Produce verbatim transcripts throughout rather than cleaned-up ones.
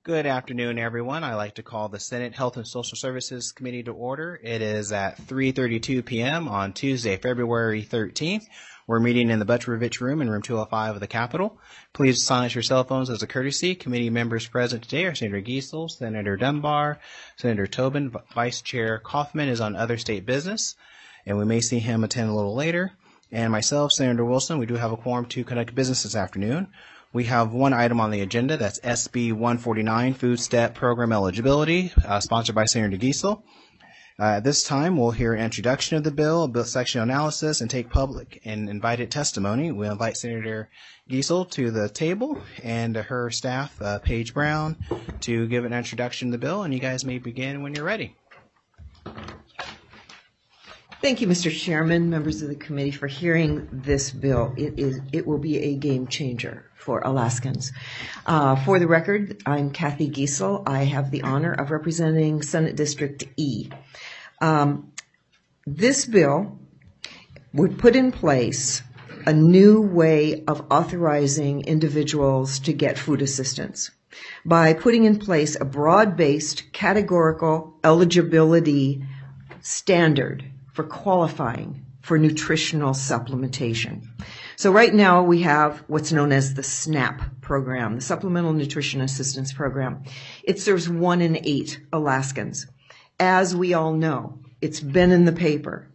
Good afternoon, everyone. I'd like to call the Senate Health and Social Services Committee to order. It is at three thirty-two p.m. on Tuesday, February thirteenth. We're meeting in the Butrovich Room in room two oh five of the Capitol. Please silence your cell phones as a courtesy. Committee members present today are Senator Giesel, Senator Dunbar, Senator Tobin. Vice Chair Kaufman is on other state business, and we may see him attend a little later. And myself, Senator Wilson, we do have a quorum to conduct business this afternoon. We have one item on the agenda, that's S B one forty-nine, Food Stamp Program Eligibility, uh, sponsored by Senator Giesel. Uh, at this time, we'll hear an introduction of the bill, a bill section analysis, and take public and invited testimony. We'll invite Senator Giesel to the table and her staff, uh, Paige Brown, to give an introduction to the bill, and you guys may begin when you're ready. Thank you, Mister Chairman, members of the committee, for hearing this bill. It is it will be a game changer for Alaskans. Uh, for the record, I'm Kathy Giesel. I have the honor of representing Senate District E. Um, this bill would put in place a new way of authorizing individuals to get food assistance by putting in place a broad-based categorical eligibility standard for qualifying for nutritional supplementation. So right now we have what's known as the SNAP program, the Supplemental Nutrition Assistance Program. It serves one in eight Alaskans. As we all know, it's been in the paper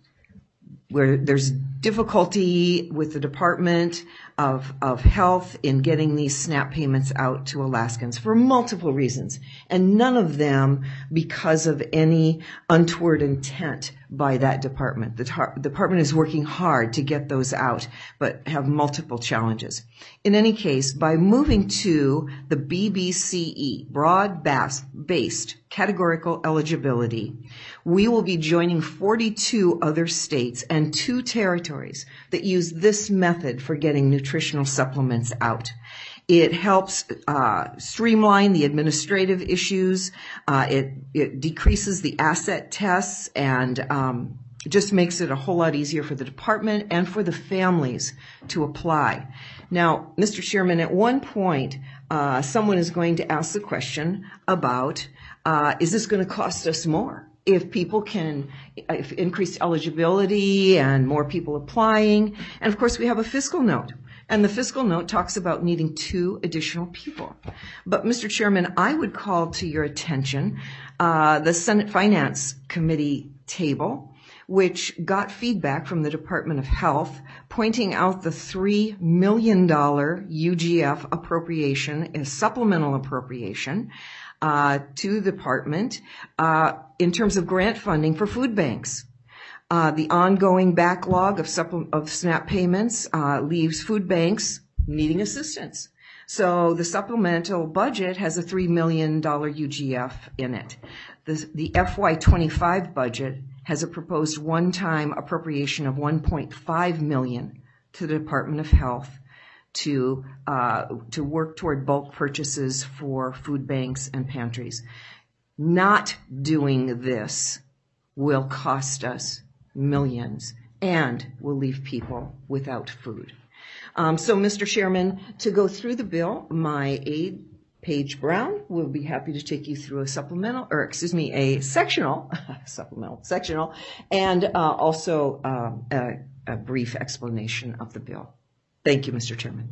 where there's difficulty with the Department of, of Health in getting these SNAP payments out to Alaskans for multiple reasons, and none of them because of any untoward intent by that department. The tar- department is working hard to get those out, but have multiple challenges. In any case, by moving to the B B C E, broad-based categorical eligibility, we will be joining forty-two other states and two territories that use this method for getting nutritional supplements out. It helps uh, streamline the administrative issues. Uh, it, it decreases the asset tests and um, just makes it a whole lot easier for the department and for the families to apply. Now, Mister Chairman, at one point, uh, someone is going to ask the question about, uh, is this going to cost us more? If people can if increase eligibility and more people applying. And of course, we have a fiscal note. And the fiscal note talks about needing two additional people. But, Mister Chairman, I would call to your attention uh, the Senate Finance Committee table, which got feedback from the Department of Health pointing out the three million dollars U G F appropriation as supplemental appropriation uh, to the department uh, in terms of grant funding for food banks. Uh, the ongoing backlog of, supple- of SNAP payments uh, leaves food banks needing assistance. So the supplemental budget has a three million dollars U G F in it. The, the F Y twenty-five budget has a proposed one-time appropriation of one point five million dollars to the Department of Health to uh, to work toward bulk purchases for food banks and pantries. Not doing this will cost us millions and will leave people without food. Um, so, Mister Chairman, to go through the bill, my aide, Paige Brown, will be happy to take you through a supplemental, or excuse me, a sectional, supplemental, sectional, and uh, also um, a, a brief explanation of the bill. Thank you, Mister Chairman.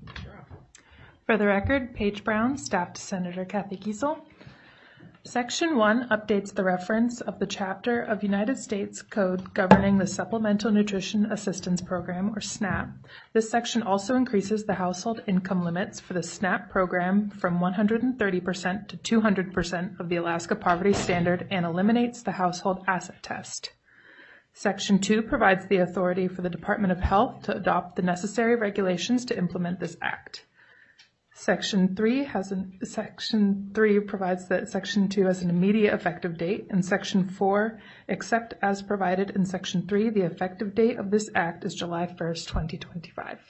For the record, Paige Brown, staff to Senator Kathy Giesel. Section one updates the reference of the chapter of United States Code governing the Supplemental Nutrition Assistance Program, or SNAP. This section also increases the household income limits for the SNAP program from one hundred thirty percent to two hundred percent of the Alaska Poverty Standard and eliminates the household asset test. Section two provides the authority for the Department of Health to adopt the necessary regulations to implement this act. Section three has an, Section three provides that Section two has an immediate effective date, and Section four, except as provided in Section three, the effective date of this act is July first, twenty twenty-five.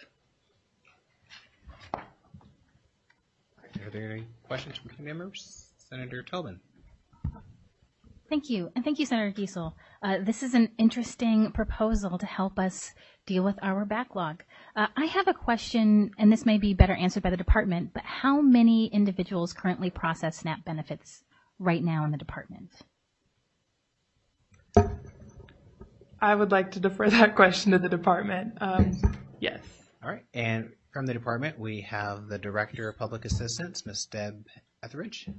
Are there any questions from committee members? Senator Tobin. Thank you, and thank you, Senator Giesel. Uh, this is an interesting proposal to help us deal with our backlog. Uh, I have a question, and this may be better answered by the department, but how many individuals currently process SNAP benefits right now in the department? I would like to defer that question to the department. Um, yes. All right. And from the department, we have the Director of Public Assistance, Miz Deb Etheridge.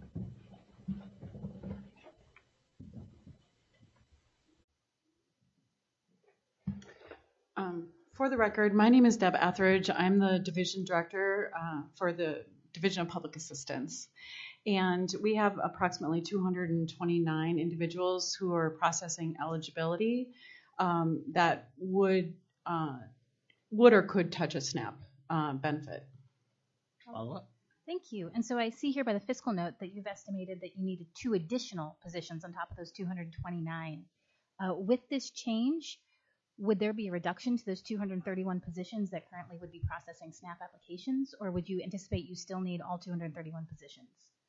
Um, for the record, my name is Deb Etheridge. I'm the Division Director uh, for the Division of Public Assistance. And we have approximately two hundred twenty-nine individuals who are processing eligibility um, that would uh, would or could touch a SNAP uh, benefit. Follow up. Thank you. And so I see here by the fiscal note that you've estimated that you needed two additional positions on top of those two hundred twenty-nine. Uh, with this change, would there be a reduction to those two hundred thirty-one positions that currently would be processing SNAP applications, or would you anticipate you still need all two hundred thirty-one positions?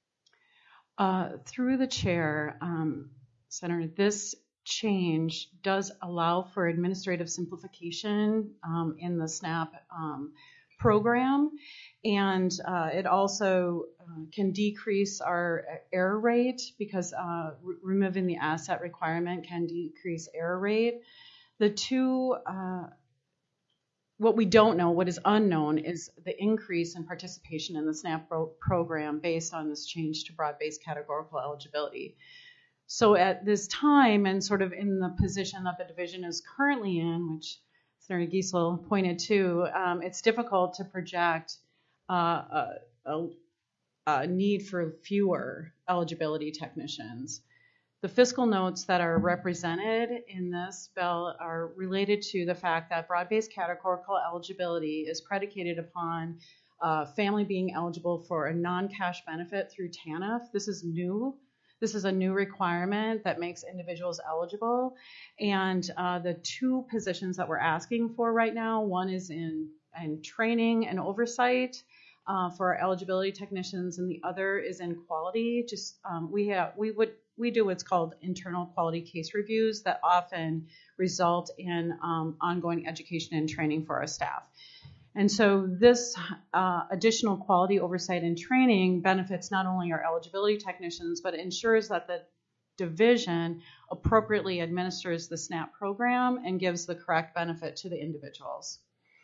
Uh, through the chair, um, Senator, this change does allow for administrative simplification um, in the SNAP um, program, and uh, it also uh, can decrease our error rate because uh, re- removing the asset requirement can decrease error rate. The two, uh, what we don't know, what is unknown, is the increase in participation in the SNAP pro- program based on this change to broad-based categorical eligibility. So at this time, and sort of in the position that the division is currently in, which Senator Giesel pointed to, um, it's difficult to project uh, a, a, a need for fewer eligibility technicians. The fiscal notes that are represented in this bill are related to the fact that broad-based categorical eligibility is predicated upon uh, family being eligible for a non-cash benefit through TANF. This is new. This is a new requirement that makes individuals eligible. And uh, the two positions that we're asking for right now, one is in, in training and oversight uh, for our eligibility technicians, and the other is in quality. Just um, we have we would we do what's called internal quality case reviews that often result in um, ongoing education and training for our staff. And so this uh, additional quality oversight and training benefits not only our eligibility technicians, but it ensures that the division appropriately administers the SNAP program and gives the correct benefit to the individuals.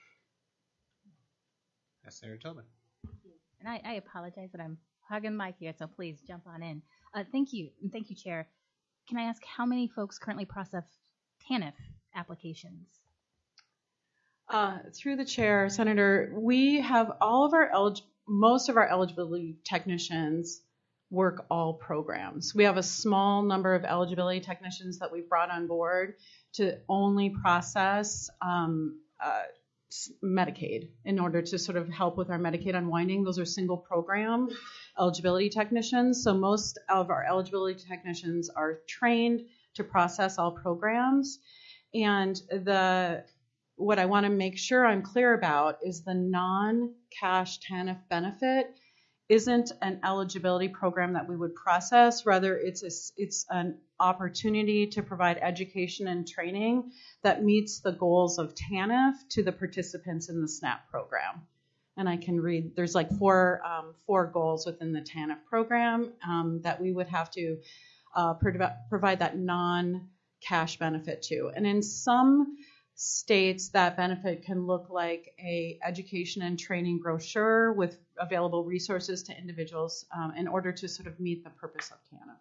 That's Senator Tobin. And I, I apologize that I'm hugging Mike here, so please jump on in. Uh, thank you, and thank you, Chair. Can I ask how many folks currently process TANF applications? Uh, through the chair, Senator, we have all of our, elig- most of our eligibility technicians work all programs. We have a small number of eligibility technicians that we've brought on board to only process um, uh, Medicaid in order to sort of help with our Medicaid unwinding. Those are single program eligibility technicians. So most of our eligibility technicians are trained to process all programs. And the what I want to make sure I'm clear about is the non-cash TANF benefit isn't an eligibility program that we would process. Rather, it's a, it's an opportunity to provide education and training that meets the goals of TANF to the participants in the SNAP program. And I can read, there's like four, um, four goals within the TANF program um, that we would have to uh, pro- provide that non-cash benefit to. And in some states, that benefit can look like a education and training brochure with available resources to individuals um, in order to sort of meet the purpose of TANF.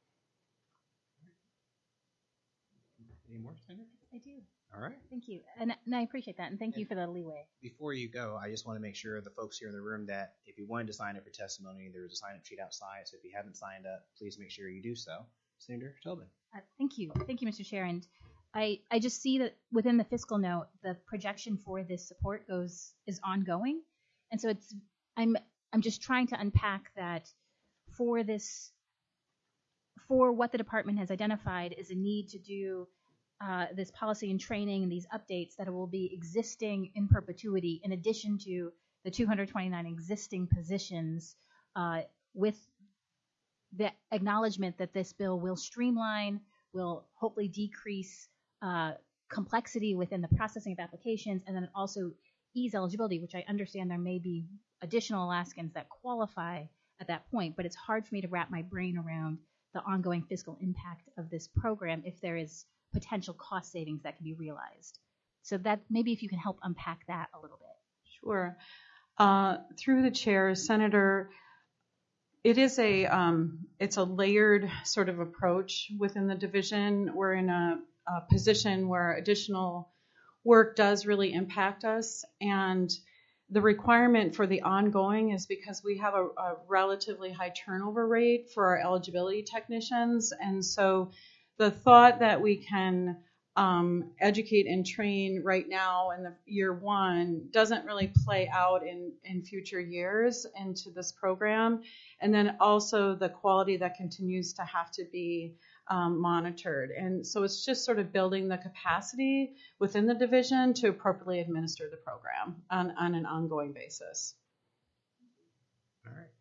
Any more, Senator? I do. All right. Thank you, and, and I appreciate that, and thank and you for the leeway. Before you go, I just want to make sure the folks here in the room that if you wanted to sign up for testimony, there's a sign-up sheet outside. So if you haven't signed up, please make sure you do so. Senator Tobin. Uh, thank you, thank you, Mister Chair, and I, I just see that within the fiscal note, the projection for this support goes is ongoing, and so it's I'm I'm just trying to unpack that for this for what the department has identified is a need to do uh, this policy and training and these updates that will be existing in perpetuity, in addition to the two hundred twenty-nine existing positions uh, with the acknowledgement that this bill will streamline, will hopefully decrease uh, complexity within the processing of applications, and then also ease eligibility, which I understand there may be additional Alaskans that qualify at that point, but it's hard for me to wrap my brain around the ongoing fiscal impact of this program if there is potential cost savings that can be realized. So that maybe if you can help unpack that a little bit. Sure. Uh, through the chair, Senator, it is a um, it's a layered sort of approach within the division. We're in a, a position where additional work does really impact us, and the requirement for the ongoing is because we have a, a relatively high turnover rate for our eligibility technicians, and so the thought that we can um, educate and train right now in the year one doesn't really play out in, in future years into this program. And then also the quality that continues to have to be um, monitored. And so it's just sort of building the capacity within the division to appropriately administer the program on, on an ongoing basis. All right.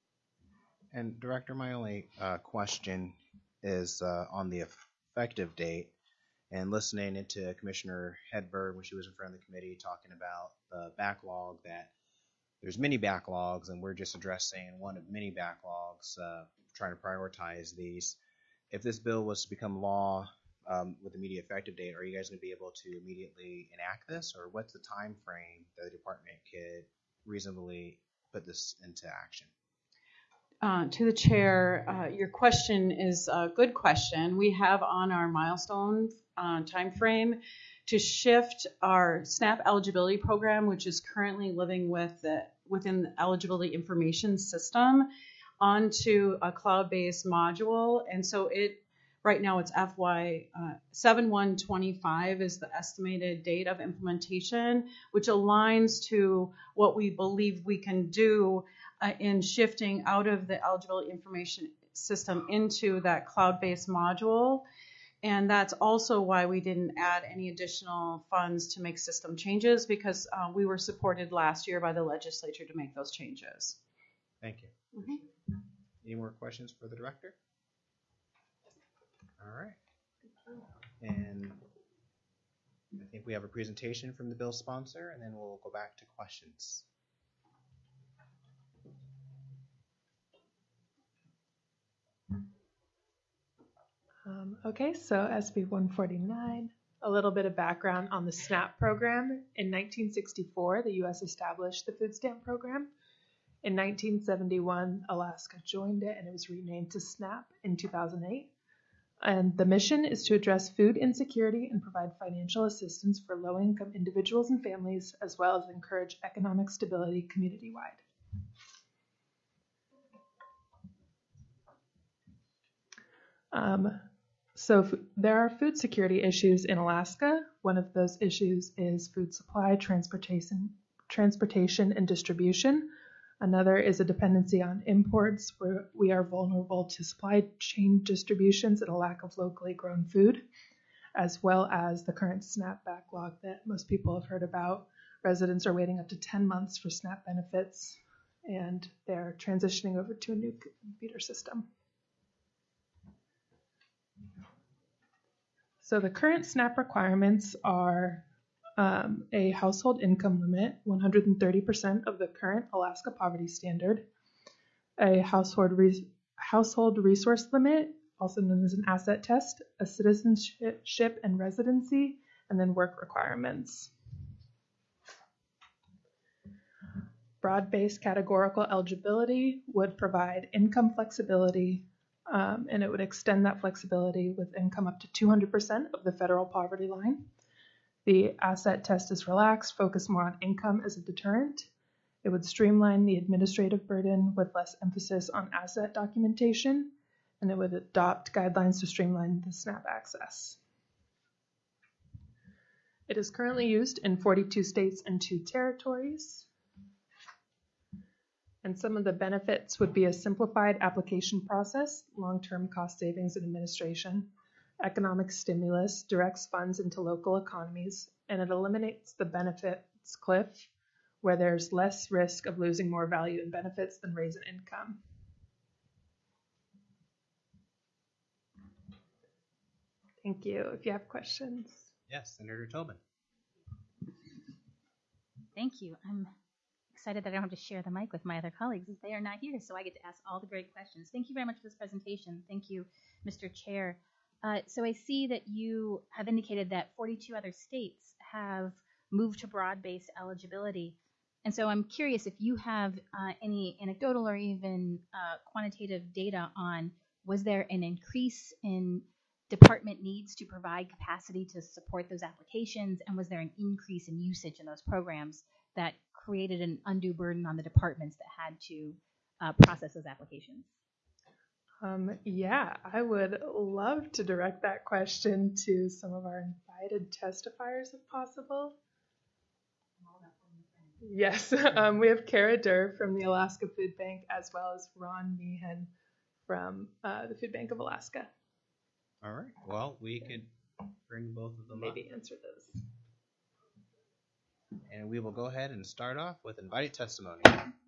And Director, my only uh, question is uh, on the effective date. And listening into Commissioner Hedberg when she was in front of the committee talking about the backlog, that there's many backlogs and we're just addressing one of many backlogs, uh, trying to prioritize these. If this bill was to become law um, with immediate effective date, are you guys going to be able to immediately enact this, or what's the time frame that the department could reasonably put this into action? Uh, to the chair, uh, your question is a good question. We have on our milestone uh, time frame to shift our SNAP eligibility program, which is currently living with the, within the eligibility information system, onto a cloud-based module. And so it right now it's F Y uh, seven one twenty-five is the estimated date of implementation, which aligns to what we believe we can do Uh, in shifting out of the eligibility information system into that cloud-based module. And that's also why we didn't add any additional funds to make system changes, because uh, we were supported last year by the legislature to make those changes. Thank you. Mm-hmm. Any more questions for the director? All right. And I think we have a presentation from the bill sponsor, and then we'll go back to questions. Um, okay, so S B one forty-nine, a little bit of background on the SNAP program. In nineteen sixty-four, the U S established the food stamp program. In nineteen seventy-one, Alaska joined it and it was renamed to SNAP in two thousand eight. And the mission is to address food insecurity and provide financial assistance for low-income individuals and families, as well as encourage economic stability community-wide. Um, So f- there are food security issues in Alaska. One of those issues is food supply, transportation, transportation and distribution. Another is a dependency on imports, where we are vulnerable to supply chain distributions and a lack of locally grown food, as well as the current SNAP backlog that most people have heard about. Residents are waiting up to ten months for SNAP benefits, and they're transitioning over to a new computer system. So the current SNAP requirements are um, a household income limit, one hundred thirty percent of the current Alaska poverty standard, a household re- household resource limit, also known as an asset test, a citizenship and residency, and then work requirements. Broad-based categorical eligibility would provide income flexibility, Um, and it would extend that flexibility with income up to two hundred percent of the federal poverty line. The asset test is relaxed, focused more on income as a deterrent. It would streamline the administrative burden with less emphasis on asset documentation, and it would adopt guidelines to streamline the SNAP access. It is currently used in forty-two states and two territories. And some of the benefits would be a simplified application process, long-term cost savings and administration, economic stimulus, directs funds into local economies, and it eliminates the benefits cliff, where there's less risk of losing more value in benefits than raise in income. Thank you. If you have questions. Yes, Senator Tobin. Thank you. I'm excited that I don't have to share the mic with my other colleagues as they are not here, so I get to ask all the great questions. Thank you very much for this presentation. Thank you, Mister Chair. Uh, so I see that you have indicated that forty-two other states have moved to broad-based eligibility. And so I'm curious if you have uh, any anecdotal or even uh, quantitative data on, was there an increase in department needs to provide capacity to support those applications, and was there an increase in usage in those programs that created an undue burden on the departments that had to uh, process those applications? Um, yeah, I would love to direct that question to some of our invited testifiers if possible. Yes, um, we have Kara Durr from the Alaska Food Bank, as well as Ron Meehan from uh, the Food Bank of Alaska. All right. Well, we could bring both of them Maybe up. answer those. And we will go ahead and start off with invited testimony.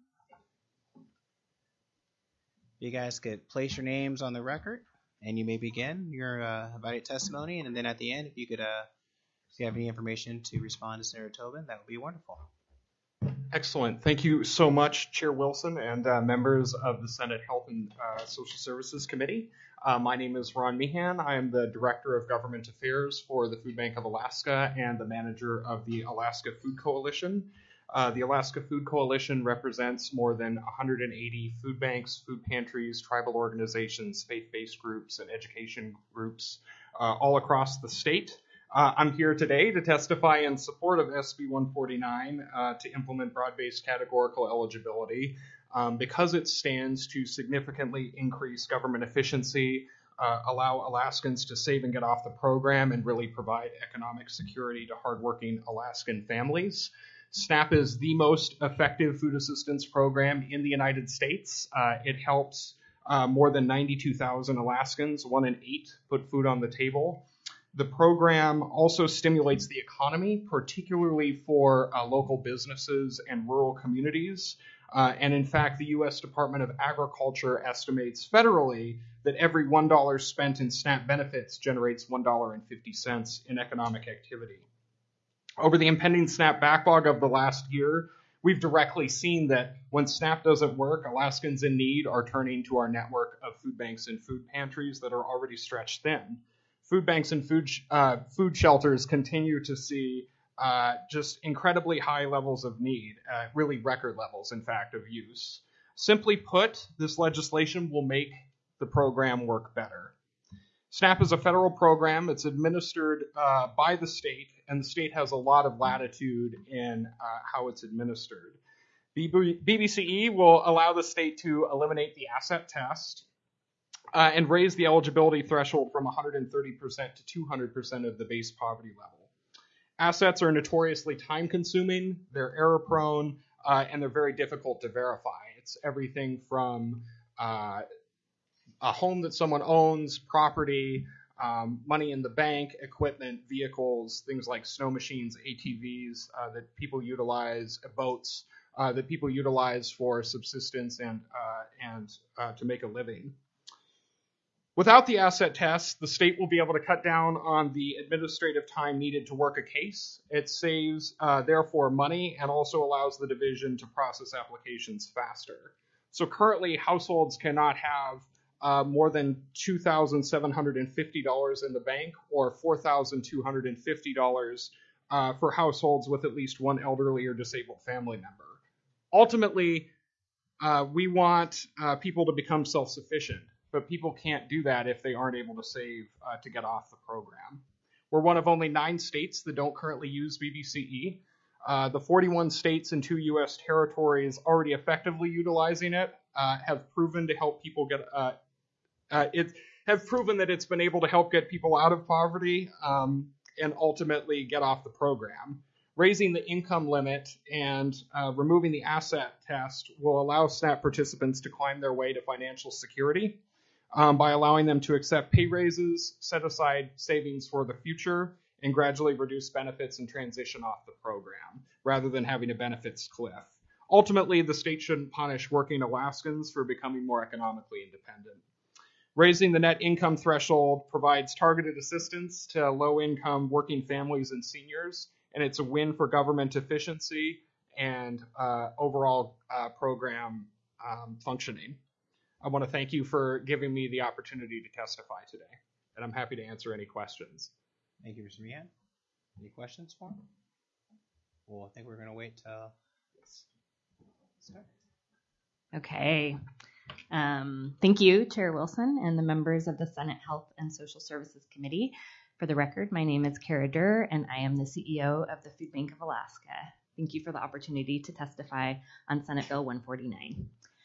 You guys could place your names on the record, and you may begin your uh, invited testimony. And then at the end, if you could, uh, if you have any information to respond to Senator Tobin, that would be wonderful. Excellent. Thank you so much, Chair Wilson and uh, members of the Senate Health and uh, Social Services Committee. Uh, my name is Ron Meehan. I am the Director of Government Affairs for the Food Bank of Alaska and the manager of the Alaska Food Coalition. Uh, the Alaska Food Coalition represents more than one hundred eighty food banks, food pantries, tribal organizations, faith-based groups, and education groups uh, all across the state. Uh, I'm here today to testify in support of S B one forty-nine uh, to implement broad-based categorical eligibility um, because it stands to significantly increase government efficiency, uh, allow Alaskans to save and get off the program, and really provide economic security to hardworking Alaskan families. SNAP is the most effective food assistance program in the United States. Uh, it helps uh, more than ninety-two thousand Alaskans, one in eight, put food on the table. The program also stimulates the economy, particularly for uh, local businesses and rural communities. Uh, and in fact, the U S Department of Agriculture estimates federally that every one dollar spent in SNAP benefits generates one dollar and fifty cents in economic activity. Over the impending SNAP backlog of the last year, we've directly seen that when SNAP doesn't work, Alaskans in need are turning to our network of food banks and food pantries that are already stretched thin. Food banks and food uh, food shelters continue to see uh, just incredibly high levels of need, uh, really record levels, in fact, of use. Simply put, this legislation will make the program work better. SNAP is a federal program. It's administered uh, by the state, and the state has a lot of latitude in uh, how it's administered. B B C E will allow the state to eliminate the asset test Uh, and raise the eligibility threshold from one hundred thirty percent to two hundred percent of the base poverty level. Assets are notoriously time-consuming, they're error-prone, uh, and they're very difficult to verify. It's everything from uh, a home that someone owns, property, um, money in the bank, equipment, vehicles, things like snow machines, A T Vs uh, that people utilize, boats uh, that people utilize for subsistence and, uh, and uh, to make a living. Without the asset test, the state will be able to cut down on the administrative time needed to work a case. It saves, uh, therefore, money and also allows the division to process applications faster. So currently, households cannot have uh, more than two thousand seven hundred fifty dollars in the bank or four thousand two hundred fifty dollars uh, for households with at least one elderly or disabled family member. Ultimately, uh, we want uh, people to become self-sufficient. But people can't do that if they aren't able to save uh, to get off the program. We're one of only nine states that don't currently use B B C E. Uh, the forty-one states and two U S territories already effectively utilizing it uh, have proven to help people get uh, uh, it have proven that it's been able to help get people out of poverty um, and ultimately get off the program. Raising the income limit and uh, removing the asset test will allow SNAP participants to climb their way to financial security. Um, by allowing them to accept pay raises, set aside savings for the future, and gradually reduce benefits and transition off the program, rather than having a benefits cliff. Ultimately, the state shouldn't punish working Alaskans for becoming more economically independent. Raising the net income threshold provides targeted assistance to low-income working families and seniors, and it's a win for government efficiency and uh, overall uh, program um, functioning. I want to thank you for giving me the opportunity to testify today, and I'm happy to answer any questions. Thank you, Mister Meehan. Any questions for him? Well, I think we're going to wait till start. Okay. Um, thank you, Chair Wilson and the members of the Senate Health and Social Services Committee. For the record, my name is Kara Durr, and I am the C E O of the Food Bank of Alaska. Thank you for the opportunity to testify on Senate Bill one forty-nine.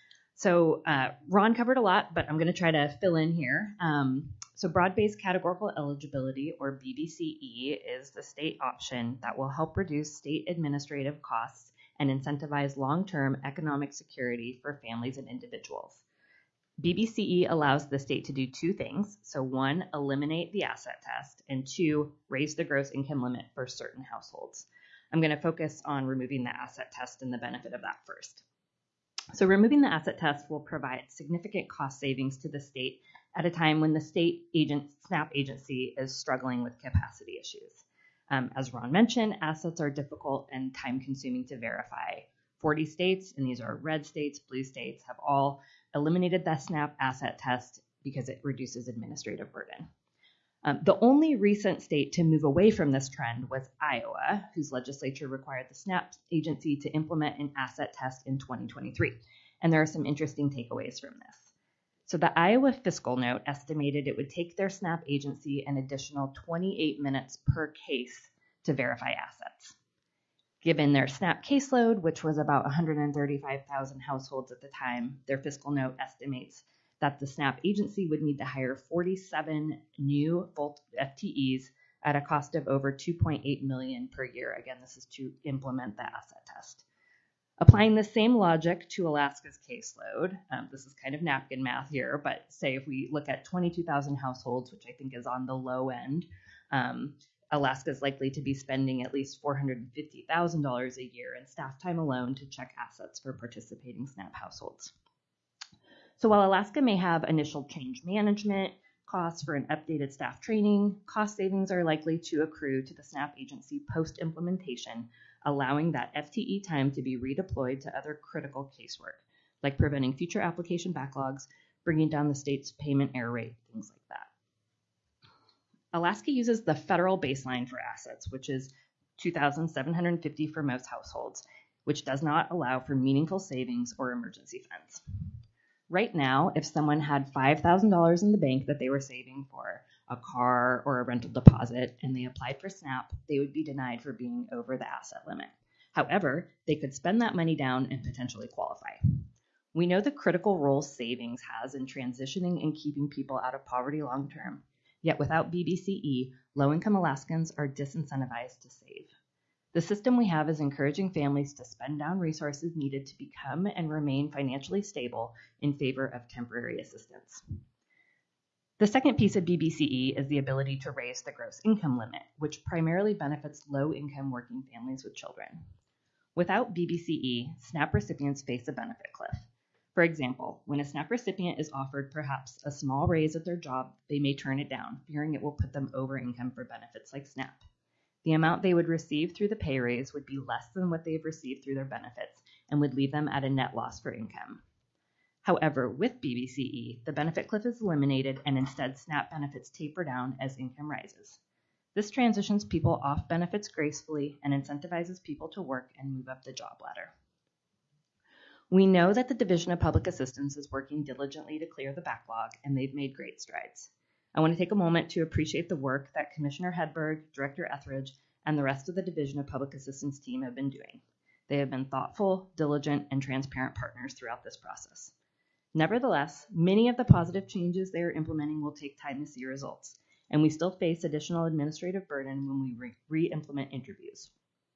So uh, Ron covered a lot, but I'm going to try to fill in here. Um, so broad-based categorical eligibility, or B B C E, is the state option that will help reduce state administrative costs and incentivize long-term economic security for families and individuals. B B C E allows the state to do two things. So one, eliminate the asset test, and two, raise the gross income limit for certain households. I'm going to focus on removing the asset test and the benefit of that first. So removing the asset test will provide significant cost savings to the state at a time when the state agent, SNAP agency is struggling with capacity issues. Um, as Ron mentioned, assets are difficult and time-consuming to verify. forty states, and these are red states, blue states, have all eliminated the SNAP asset test because it reduces administrative burden. Um, the only recent state to move away from this trend was Iowa, whose legislature required the SNAP agency to implement an asset test in twenty twenty-three. And there are some interesting takeaways from this. So the Iowa fiscal note estimated it would take their SNAP agency an additional twenty-eight minutes per case to verify assets. Given their SNAP caseload, which was about one hundred thirty-five thousand households at the time, their fiscal note estimates that the SNAP agency would need to hire forty-seven new full F T Es at a cost of over two point eight million dollars per year. Again, this is to implement the asset test. Applying the same logic to Alaska's caseload, um, this is kind of napkin math here, but say if we look at twenty-two thousand households, which I think is on the low end, um, Alaska is likely to be spending at least four hundred fifty thousand dollars a year in staff time alone to check assets for participating SNAP households. So while Alaska may have initial change management costs for an updated staff training, cost savings are likely to accrue to the SNAP agency post-implementation, allowing that F T E time to be redeployed to other critical casework, like preventing future application backlogs, bringing down the state's payment error rate, things like that. Alaska uses the federal baseline for assets, which is two thousand seven hundred fifty dollars for most households, which does not allow for meaningful savings or emergency funds. Right now, if someone had five thousand dollars in the bank that they were saving for a car or a rental deposit and they applied for SNAP, they would be denied for being over the asset limit. However, they could spend that money down and potentially qualify. We know the critical role savings has in transitioning and keeping people out of poverty long term. Yet without B B C E, low-income Alaskans are disincentivized to save. The system we have is encouraging families to spend down resources needed to become and remain financially stable in favor of temporary assistance. The second piece of B B C E is the ability to raise the gross income limit, which primarily benefits low-income working families with children. Without B B C E, SNAP recipients face a benefit cliff. For example, when a SNAP recipient is offered perhaps a small raise at their job, they may turn it down, fearing it will put them over income for benefits like SNAP. The amount they would receive through the pay raise would be less than what they've received through their benefits and would leave them at a net loss for income. However, with B B C E, the benefit cliff is eliminated and instead SNAP benefits taper down as income rises. This transitions people off benefits gracefully and incentivizes people to work and move up the job ladder. We know that the Division of Public Assistance is working diligently to clear the backlog, and they've made great strides. I want to take a moment to appreciate the work that Commissioner Hedberg, Director Etheridge, and the rest of the Division of Public Assistance team have been doing. They have been thoughtful, diligent, and transparent partners throughout this process. Nevertheless, many of the positive changes they are implementing will take time to see results, and we still face additional administrative burden when we re-implement interviews.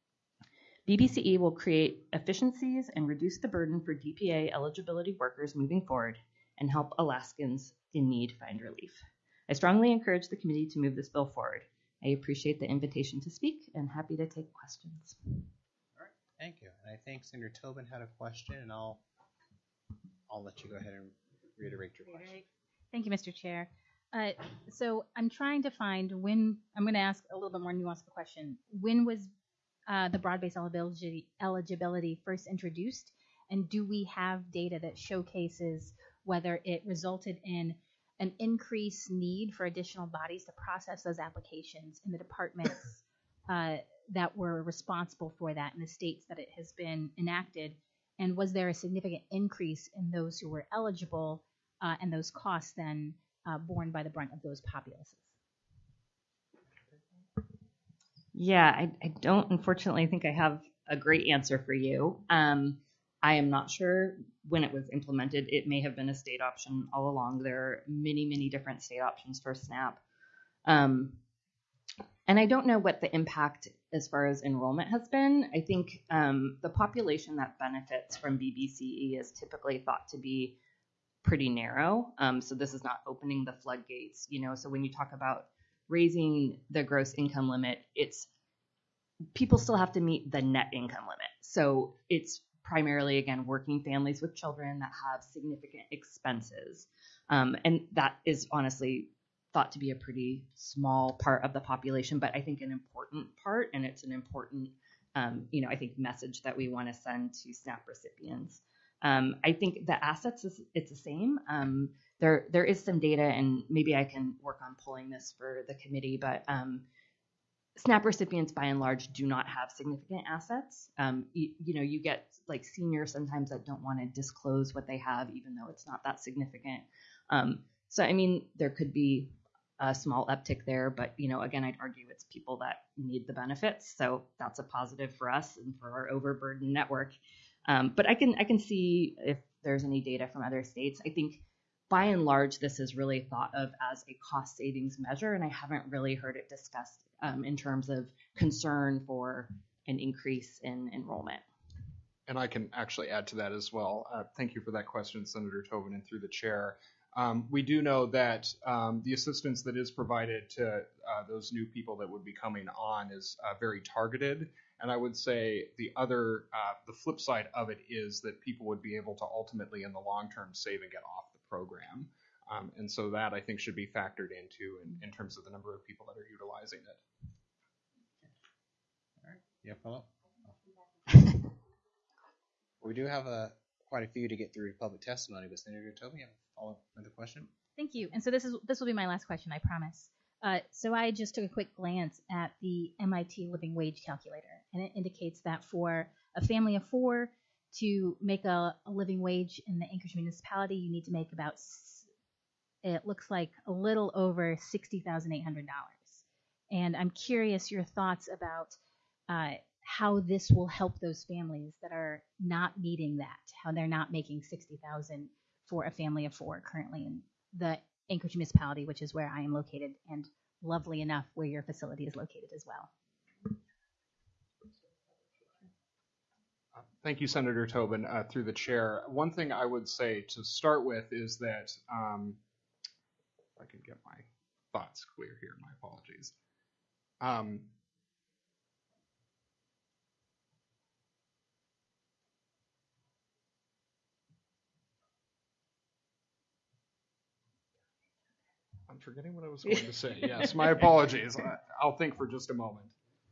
B B C E will create efficiencies and reduce the burden for D P A eligibility workers moving forward and help Alaskans in need find relief. I strongly encourage the committee to move this bill forward. I appreciate the invitation to speak and happy to take questions. All right, thank you. And I think Senator Tobin had a question, and I'll I'll let you go ahead and reiterate your question. Thank you, Mister Chair. Uh, so I'm trying to find when, I'm going to ask a little bit more nuanced question. When was uh, the broad-based eligibility, eligibility first introduced? And do we have data that showcases whether it resulted in an increased need for additional bodies to process those applications in the departments uh, that were responsible for that in the states that it has been enacted? And was there a significant increase in those who were eligible uh, and those costs then uh, borne by the brunt of those populaces? Yeah, I, I don't unfortunately think I have a great answer for you. Um, I am not sure when it was implemented. It may have been a state option all along. There are many, many different state options for SNAP. Um, and I don't know what the impact as far as enrollment has been. I think um, the population that benefits from B B C E is typically thought to be pretty narrow. Um, so this is not opening the floodgates, you know. So when you talk about raising the gross income limit, it's people still have to meet the net income limit. So it's primarily, again, working families with children that have significant expenses. Um, and that is honestly thought to be a pretty small part of the population, but I think an important part, and it's an important, um, you know, I think message that we want to send to SNAP recipients. Um, I think the assets, is, it's the same. Um, there, there is some data, and maybe I can work on pulling this for the committee, but um, SNAP recipients, by and large, do not have significant assets. Um, you, you know, you get like seniors sometimes that don't want to disclose what they have, even though it's not that significant. Um, so, I mean, there could be a small uptick there, but, you know, again, I'd argue it's people that need the benefits. So that's a positive for us and for our overburdened network. Um, but I can, I can see if there's any data from other states. I think by and large, this is really thought of as a cost savings measure, and I haven't really heard it discussed um, in terms of concern for an increase in enrollment. And I can actually add to that as well. Uh, thank you for that question, Senator Tobin, and through the chair. Um, we do know that um, the assistance that is provided to uh, those new people that would be coming on is uh, very targeted. And I would say the other, uh, the flip side of it is that people would be able to ultimately, in the long term, save and get off the program. Um, and so that, I think, should be factored into in, in terms of the number of people that are utilizing it. All right. You have follow-up? We do have a, quite a few to get through public testimony, but Senator Tobin, you have a follow-up another question? Thank you. And so this is this will be my last question, I promise. Uh, so I just took a quick glance at the M I T living wage calculator, and it indicates that for a family of four to make a, a living wage in the Anchorage municipality, you need to make about, it looks like a little over sixty thousand eight hundred dollars. And I'm curious your thoughts about uh, how this will help those families that are not meeting that, how they're not making sixty thousand dollars for a family of four currently in the Anchorage municipality, which is where I am located, and lovely enough where your facility is located as well. Thank you, Senator Tobin, uh, through the chair. One thing I would say to start with is that, um, if I can get my thoughts clear here, my apologies. Um, I'm forgetting what I was going to say. Yes, my apologies. I'll think for just a moment.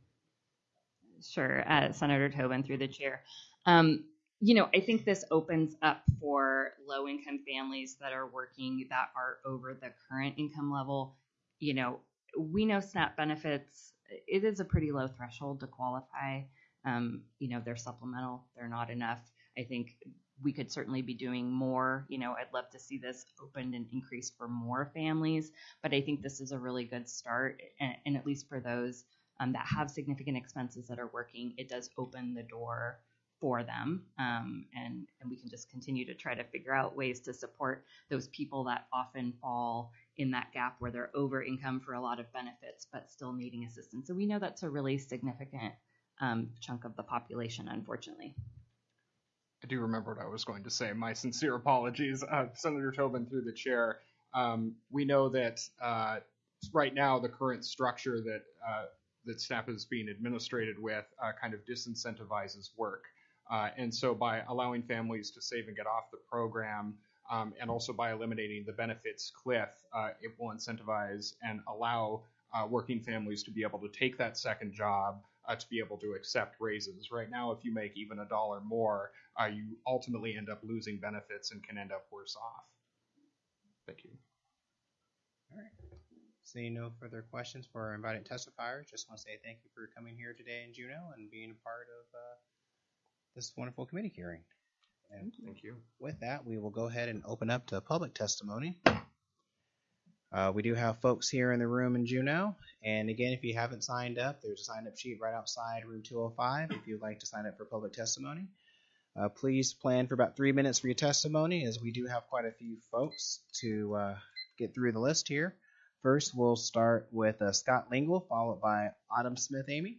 Sure, uh, Senator Tobin, through the chair. Um, you know, I think this opens up for low-income families that are working that are over the current income level. You know, we know SNAP benefits, it is a pretty low threshold to qualify. Um, you know, they're supplemental, they're not enough. I think we could certainly be doing more. You know, I'd love to see this opened and increased for more families, but I think this is a really good start, and, and at least for those um, that have significant expenses that are working, it does open the door for them, um, and, and we can just continue to try to figure out ways to support those people that often fall in that gap where they're over income for a lot of benefits, but still needing assistance. So we know that's a really significant um, chunk of the population, unfortunately. I do remember what I was going to say. My sincere apologies, uh, Senator Tobin, through the chair. Um, we know that uh, right now the current structure that uh, that SNAP is being administrated with uh, kind of disincentivizes work. Uh, and so by allowing families to save and get off the program, Um, and also by eliminating the benefits cliff, uh, it will incentivize and allow uh, working families to be able to take that second job, uh, to be able to accept raises. Right now, if you make even a dollar more, uh, you ultimately end up losing benefits and can end up worse off. Thank you. All right. Seeing no further questions for our invited testifiers, just want to say thank you for coming here today in Juneau and being a part of uh, this wonderful committee hearing. And Thank you. with that, we will go ahead and open up to public testimony. Uh, we do have folks here in the room in Juneau. And again, if you haven't signed up, there's a sign-up sheet right outside room two oh five if you'd like to sign up for public testimony. Uh, please plan for about three minutes for your testimony, as we do have quite a few folks to uh, get through the list here. First, we'll start with uh, Scott Lingle, followed by Autumn Smith Amy.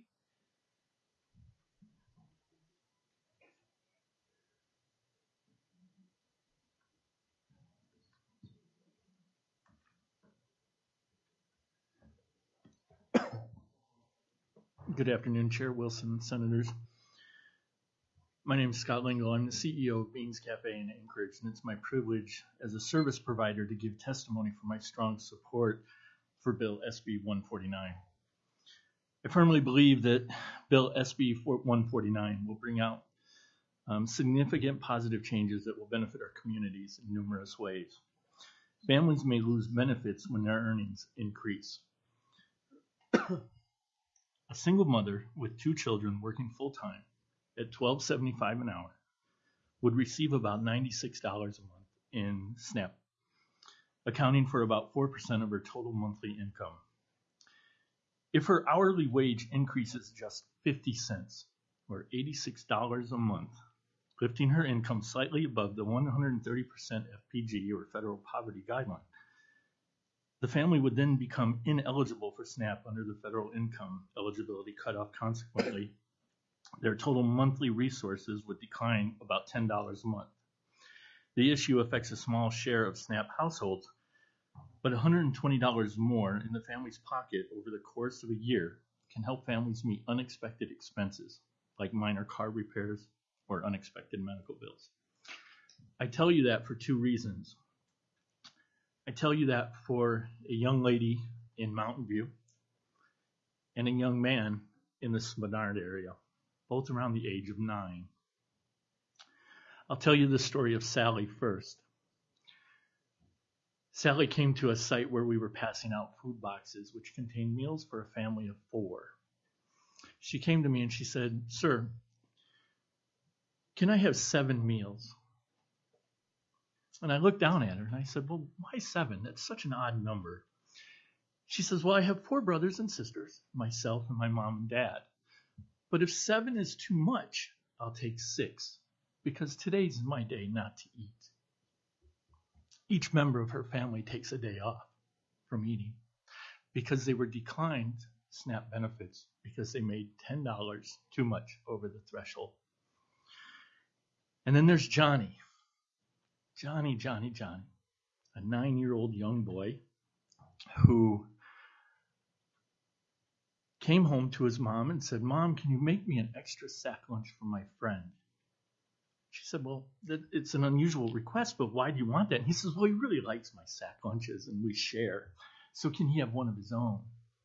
Good afternoon, Chair Wilson, Senators. My name is Scott Lingle. I'm the C E O of Beans Cafe in Anchorage, and it's my privilege as a service provider to give testimony for my strong support for Bill S B one forty-nine. I firmly believe that Bill S B one forty-nine will bring out um, significant positive changes that will benefit our communities in numerous ways. Families may lose benefits when their earnings increase. A single mother with two children working full-time at twelve seventy-five an hour would receive about ninety-six dollars a month in SNAP, accounting for about four percent of her total monthly income. If her hourly wage increases just fifty cents, or eighty-six dollars a month, lifting her income slightly above the one hundred thirty percent F P G, or federal poverty guideline, the family would then become ineligible for SNAP under the federal income eligibility cutoff. Consequently, their total monthly resources would decline about ten dollars a month. The issue affects a small share of SNAP households, but one hundred twenty dollars more in the family's pocket over the course of a year can help families meet unexpected expenses, like minor car repairs or unexpected medical bills. I tell you that for two reasons. I tell you that for a young lady in Mountain View and a young man in the Smenard area, both around the age of nine. I'll tell you the story of Sally first. Sally came to a site where we were passing out food boxes which contained meals for a family of four. She came to me and she said, "Sir, can I have seven meals?" And I looked down at her and I said, "Well, why seven? That's such an odd number." She says, "Well, I have four brothers and sisters, myself and my mom and dad. But if seven is too much, I'll take six, because today's my day not to eat." Each member of her family takes a day off from eating because they were declined SNAP benefits because they made ten dollars too much over the threshold. And then there's Johnny. Johnny, Johnny, Johnny, a nine-year-old young boy who came home to his mom and said, "Mom, can you make me an extra sack lunch for my friend?" She said, "Well, it's an unusual request, but why do you want that?" And he says, "Well, he really likes my sack lunches and we share. So can he have one of his own?"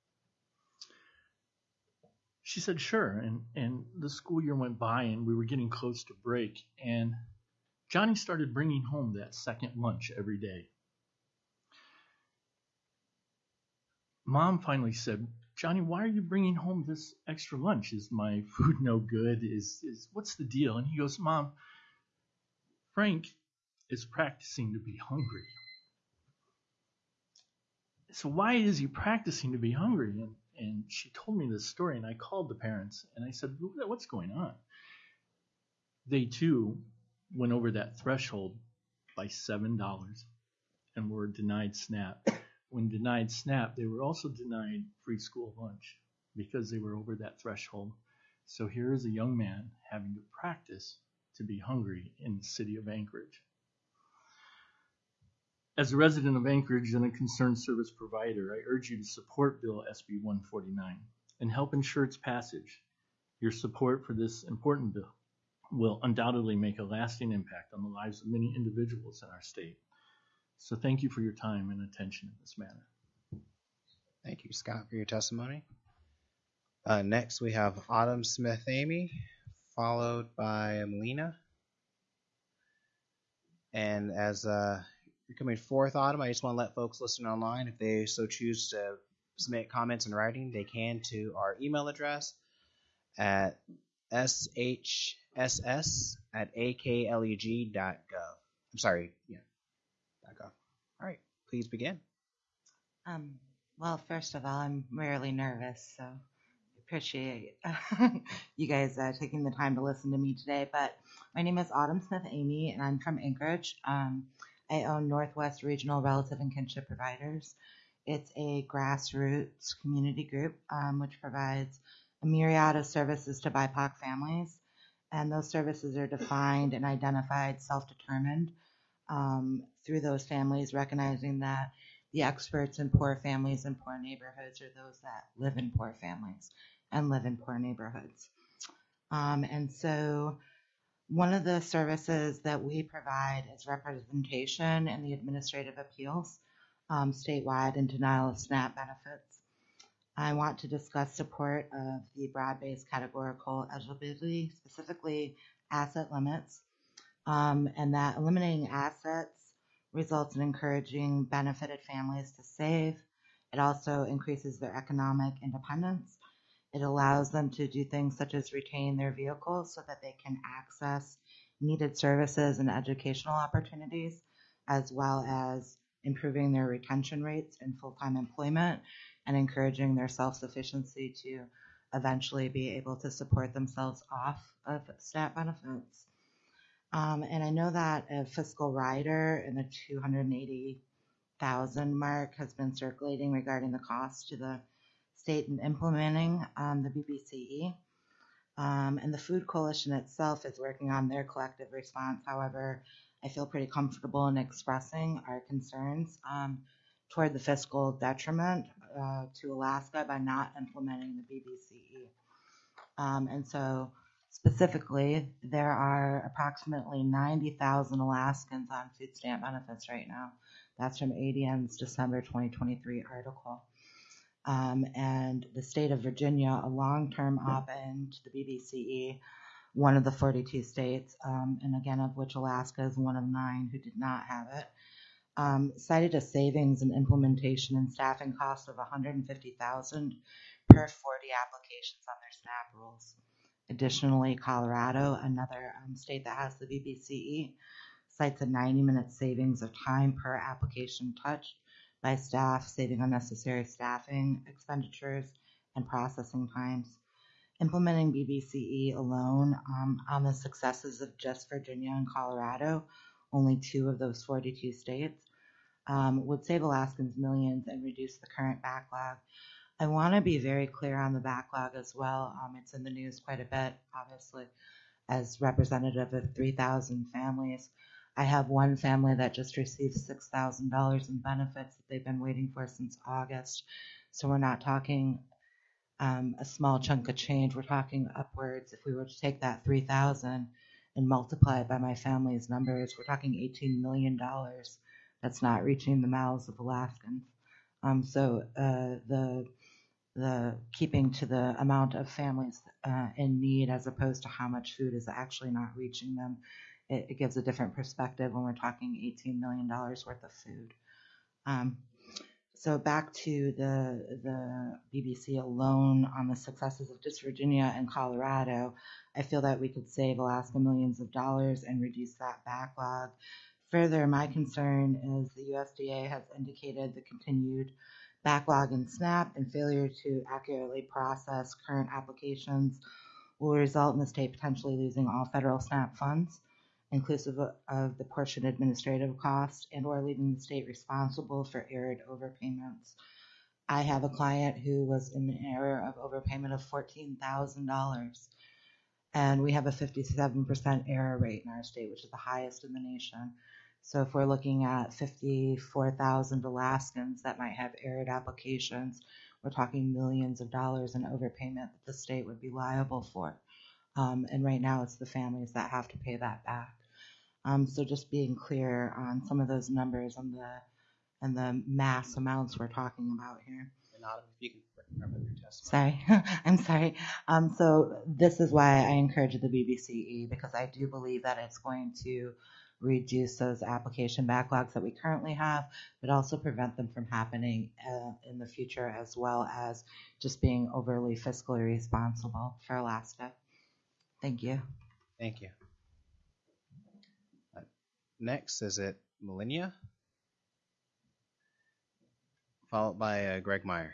She said, "Sure." And, and the school year went by and we were getting close to break. And Johnny started bringing home that second lunch every day. Mom finally said, "Johnny, why are you bringing home this extra lunch? Is my food no good? Is, is what's the deal?" And he goes, "Mom, Frank is practicing to be hungry." So why is he practicing to be hungry? And, and she told me this story, and I called the parents, and I said, "What's going on?" They, too, went over that threshold by seven dollars and were denied SNAP. When denied SNAP, they were also denied free school lunch because they were over that threshold. So here is a young man having to practice to be hungry in the city of Anchorage. As a resident of Anchorage and a concerned service provider, I urge you to support Bill S B one forty-nine and help ensure its passage. Your support for this important bill will undoubtedly make a lasting impact on the lives of many individuals in our state. So thank you for your time and attention in this matter. Thank you, Scott, for your testimony. Uh, next, we have Autumn Smith Amy, followed by Melina. And as uh, you're coming forth, Autumn, I just want to let folks listen online, if they so choose to submit comments in writing, they can to our email address at s h s s at a k leg dot gov. I'm sorry, yeah, .gov. All right, please begin. Um, well, first of all, I'm rarely nervous, so I appreciate you guys uh, taking the time to listen to me today. But my name is Autumn Smith Amy, and I'm from Anchorage. Um, I own Northwest Regional Relative and Kinship Providers. It's a grassroots community group um, which provides a myriad of services to B I P O C families, and those services are defined and identified, self-determined um, through those families, recognizing that the experts in poor families and poor neighborhoods are those that live in poor families and live in poor neighborhoods. Um, and so one of the services that we provide is representation in the administrative appeals um, statewide and denial of SNAP benefits. I want to discuss support of the broad-based categorical eligibility, specifically asset limits, um, and that eliminating assets results in encouraging benefited families to save. It also increases their economic independence. It allows them to do things such as retain their vehicles so that they can access needed services and educational opportunities, as well as improving their retention rates in full-time employment and encouraging their self-sufficiency to eventually be able to support themselves off of SNAP benefits. Um, and I know that a fiscal rider in the two hundred eighty thousand mark has been circulating regarding the cost to the state in implementing um, the B B C E. Um, and the Food Coalition itself is working on their collective response. However, I feel pretty comfortable in expressing our concerns um, toward the fiscal detriment uh, to Alaska by not implementing the B B C E. Um, and so specifically, there are approximately ninety thousand Alaskans on food stamp benefits right now. That's from A D N's December twenty twenty-three article. Um, and the state of Virginia, a long-term op-ed to the B B C E, one of the forty-two states, um, and again, of which Alaska is one of nine who did not have it, um, cited a savings in implementation and staffing cost of one hundred fifty thousand dollars per forty applications on their SNAP rules. Additionally, Colorado, another um, state that has the B B C E, cites a ninety minute savings of time per application touched by staff, saving unnecessary staffing expenditures and processing times. Implementing B B C E alone um, on the successes of just Virginia and Colorado, only two of those forty-two states, um, would save Alaskans millions and reduce the current backlog. I want to be very clear on the backlog as well. Um, it's in the news quite a bit, obviously, as representative of three thousand families. I have one family that just received six thousand dollars in benefits that they've been waiting for since August. So we're not talking um, a small chunk of change. We're talking upwards. If we were to take that three thousand dollars and multiply it by my family's numbers, we're talking eighteen million dollars that's not reaching the mouths of Alaskans. Um, so uh, the the keeping to the amount of families uh, in need as opposed to how much food is actually not reaching them, it, it gives a different perspective when we're talking eighteen million dollars worth of food. Um, so back to the, the B B C alone on the successes of just Virginia and Colorado, I feel that we could save Alaska millions of dollars and reduce that backlog. Further, my concern is the U S D A has indicated the continued backlog in SNAP and failure to accurately process current applications will result in the state potentially losing all federal SNAP funds, inclusive of the portion administrative costs, and or leaving the state responsible for errored overpayments. I have a client who was in an error of overpayment of fourteen thousand dollars, and we have a fifty-seven percent error rate in our state, which is the highest in the nation. So if we're looking at fifty-four thousand Alaskans that might have errored applications, we're talking millions of dollars in overpayment that the state would be liable for. Um, and right now it's the families that have to pay that back. Um, so just being clear on some of those numbers and the and the mass amounts we're talking about here. And Autumn, if you can remember your testimony. Sorry, I'm sorry. Um, so this is why I encourage the B B C E, because I do believe that it's going to reduce those application backlogs that we currently have, but also prevent them from happening uh, in the future, as well as just being overly fiscally responsible for Alaska. Thank you. Thank you. Uh, next, is it Melania? Followed by uh, Greg Meyer.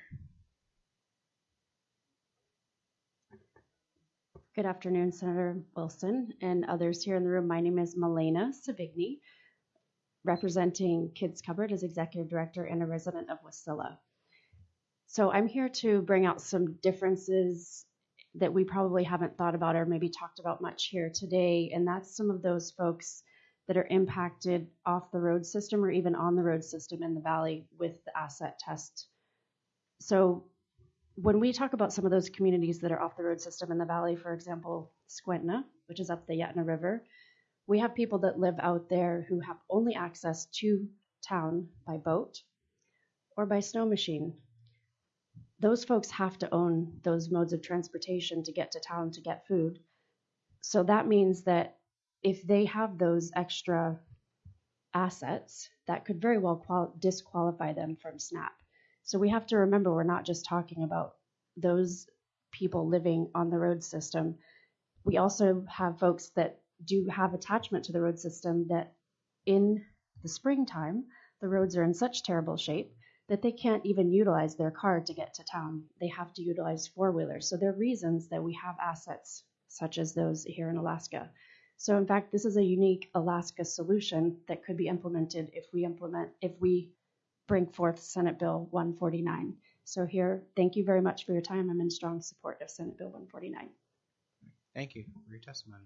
Good afternoon, Senator Wilson and others here in the room. My name is Milena Savigny, representing Kids Cupboard as Executive Director and a resident of Wasilla. So I'm here to bring out some differences that we probably haven't thought about or maybe talked about much here today, and that's some of those folks that are impacted off the road system or even on the road system in the valley with the asset test. So when we talk about some of those communities that are off the road system in the valley, for example, Squintna, which is up the Yatna River, we have people that live out there who have only access to town by boat or by snow machine. Those folks have to own those modes of transportation to get to town to get food. So that means that if they have those extra assets, that could very well qual- disqualify them from SNAP. So we have to remember we're not just talking about those people living on the road system. We also have folks that do have attachment to the road system that in the springtime, the roads are in such terrible shape that they can't even utilize their car to get to town. They have to utilize four-wheelers. So there are reasons that we have assets such as those here in Alaska. So in fact, this is a unique Alaska solution that could be implemented if we implement, if we bring forth Senate Bill one forty-nine. So here, thank you very much for your time. I'm in strong support of Senate Bill one forty-nine. Thank you for your testimony.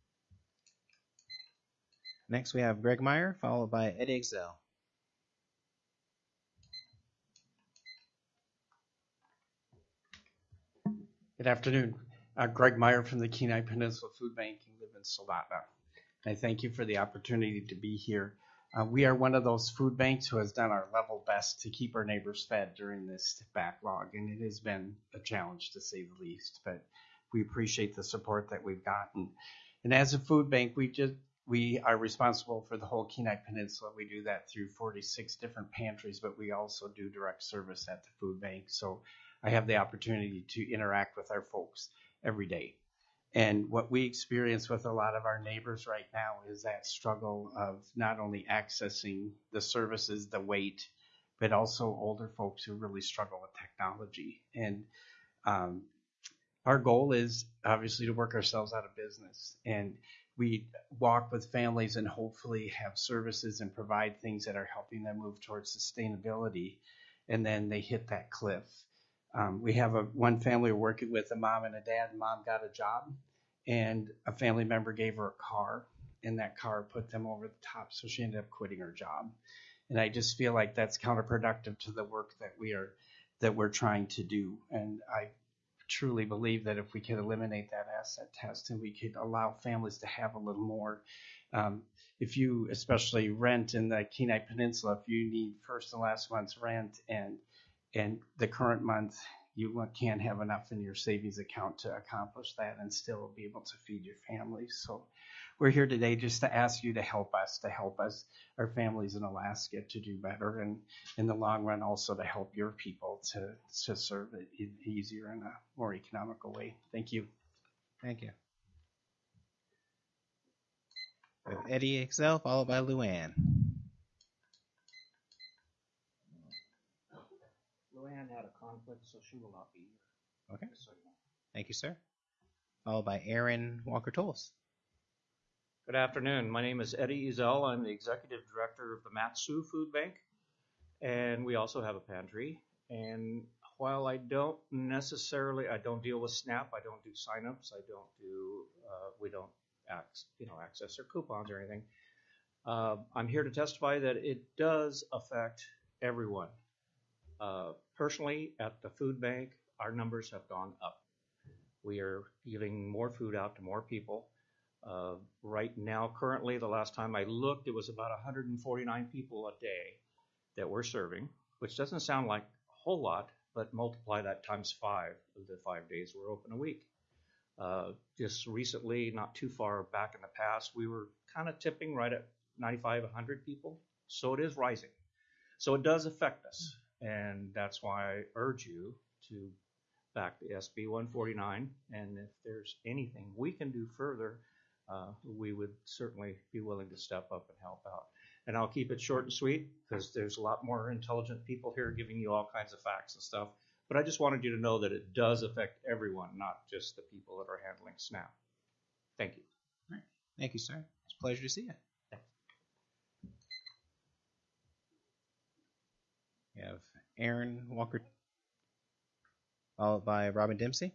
Next, we have Greg Meyer, followed by Eddie Excel. Good afternoon. Uh, Greg Meyer from the Kenai Peninsula Food Bank and live in Soldotna. I thank you for the opportunity to be here. Uh, we are one of those food banks who has done our level best to keep our neighbors fed during this backlog, and it has been a challenge to say the least, but we appreciate the support that we've gotten. And as a food bank, we just we are responsible for the whole Kenai Peninsula. We do that through forty-six different pantries, but we also do direct service at the food bank. So I have the opportunity to interact with our folks every day. And what we experience with a lot of our neighbors right now is that struggle of not only accessing the services, the wait, but also older folks who really struggle with technology. And um, our goal is obviously to work ourselves out of business. And we walk with families and hopefully have services and provide things that are helping them move towards sustainability. And then they hit that cliff. Um, we have a one family we're working with, a mom and a dad. Mom got a job, and a family member gave her a car, and that car put them over the top, so she ended up quitting her job. And I just feel like that's counterproductive to the work that we are that we're trying to do. And I truly believe that if we could eliminate that asset test and we could allow families to have a little more, um, if you especially rent in the Kenai Peninsula, if you need first and last month's rent and and the current month, you can't have enough in your savings account to accomplish that and still be able to feed your family. So we're here today just to ask you to help us, to help us, our families in Alaska, to do better, and in the long run also to help your people to, to serve it easier and a more economical way. Thank you. Thank you. With Eddie Excel, followed by Luann. Luann had a conflict, so she will not be here. Okay. Thank you, sir. Followed by Aaron Walker-Tolles. Good afternoon. My name is Eddie Ezel. I'm the executive director of the Mat-Su Food Bank, and we also have a pantry. And while I don't necessarily, I don't deal with SNAP, I don't do signups, I don't do, uh, we don't, ac- you know, access their coupons or anything. Uh, I'm here to testify that it does affect everyone. Uh, personally, at the food bank, our numbers have gone up. We are giving more food out to more people. Uh, right now, currently, the last time I looked, it was about one hundred forty-nine people a day that we're serving, which doesn't sound like a whole lot, but multiply that times five of the five days we're open a week. Uh, just recently, not too far back in the past, we were kind of tipping right at ninety-five, one hundred people. So it is rising. So it does affect us. And that's why I urge you to back the S B one forty-nine. And if there's anything we can do further, uh, we would certainly be willing to step up and help out. And I'll keep it short and sweet because there's a lot more intelligent people here giving you all kinds of facts and stuff. But I just wanted you to know that it does affect everyone, not just the people that are handling SNAP. Thank you. All right. Thank you, sir. It's a pleasure to see you. We have Aaron Walker, followed by Robin Dempsey.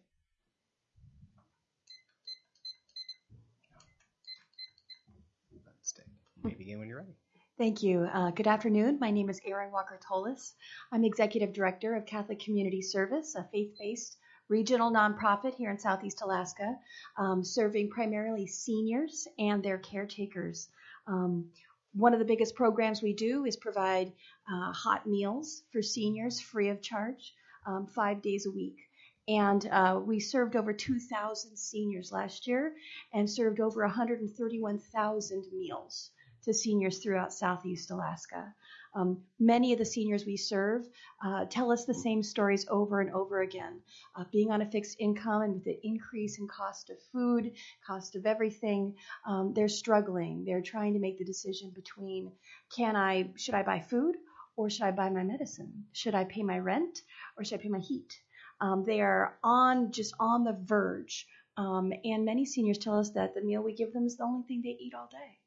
You may begin when you're ready. Thank you. Uh, good afternoon. My name is Erin Walker-Tolis. I'm Executive Director of Catholic Community Service, a faith-based regional nonprofit here in Southeast Alaska, um, serving primarily seniors and their caretakers. Um, one of the biggest programs we do is provide uh, hot meals for seniors free of charge, um, five days a week. And uh, we served over two thousand seniors last year and served over one hundred thirty-one thousand meals to seniors throughout Southeast Alaska. Um, many of the seniors we serve uh, tell us the same stories over and over again. Uh, being on a fixed income and with the increase in cost of food, cost of everything, um, they're struggling. They're trying to make the decision between, can I, should I buy food or should I buy my medicine? Should I pay my rent or should I pay my heat? Um, they are on, just on the verge. Um, and many seniors tell us that the meal we give them is the only thing they eat all day.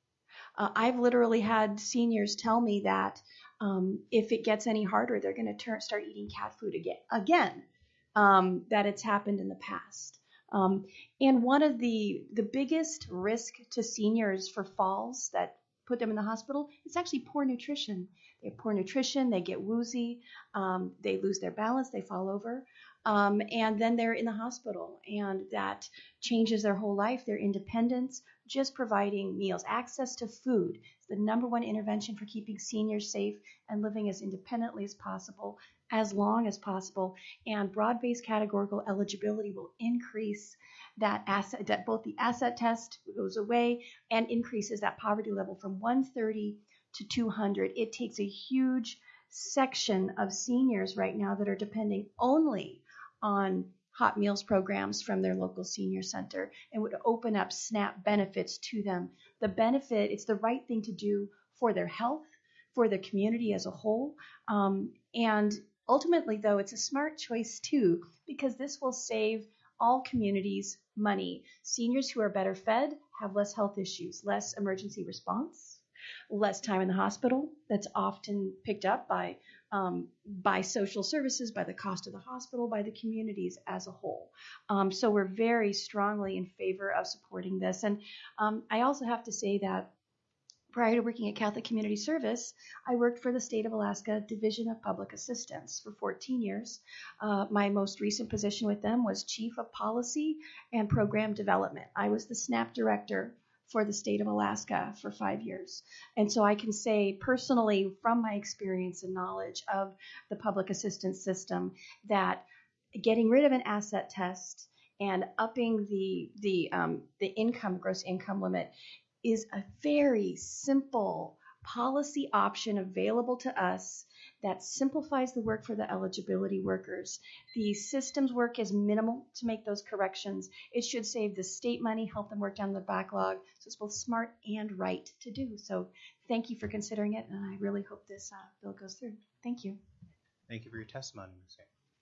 Uh, I've literally had seniors tell me that um, if it gets any harder, they're going to turn start eating cat food again. Again, um, that it's happened in the past. Um, and one of the the biggest risk to seniors for falls that put them in the hospital is actually poor nutrition. They have poor nutrition, they get woozy, um, they lose their balance, they fall over, um, and then they're in the hospital, and that changes their whole life, their independence. Just providing meals, access to food is the number one intervention for keeping seniors safe and living as independently as possible, as long as possible. And broad-based categorical eligibility will increase that asset, that both the asset test goes away and increases that poverty level from one thirty to two hundred. It takes a huge section of seniors right now that are depending only on hot meals programs from their local senior center and would open up SNAP benefits to them. The benefit, it's the right thing to do for their health, for the community as a whole. Um, and ultimately, though, it's a smart choice too, because this will save all communities money. Seniors who are better fed have less health issues, less emergency response, less time in the hospital that's often picked up by um, by social services, by the cost of the hospital, by the communities as a whole. Um, so we're very strongly in favor of supporting this. And um, I also have to say that prior to working at Catholic Community Service, I worked for the State of Alaska Division of Public Assistance for fourteen years. Uh, my most recent position with them was Chief of Policy and Program Development. I was the SNAP Director for the state of Alaska for five years. And so I can say personally from my experience and knowledge of the public assistance system that getting rid of an asset test and upping the the um, the income, gross income limit is a very simple policy option available to us that simplifies the work for the eligibility workers. The systems work is minimal to make those corrections. It should save the state money, help them work down the backlog. So it's both smart and right to do. So thank you for considering it, and I really hope this uh, bill goes through. Thank you. Thank you for your testimony, Miz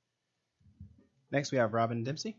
Next, we have Robin Dempsey.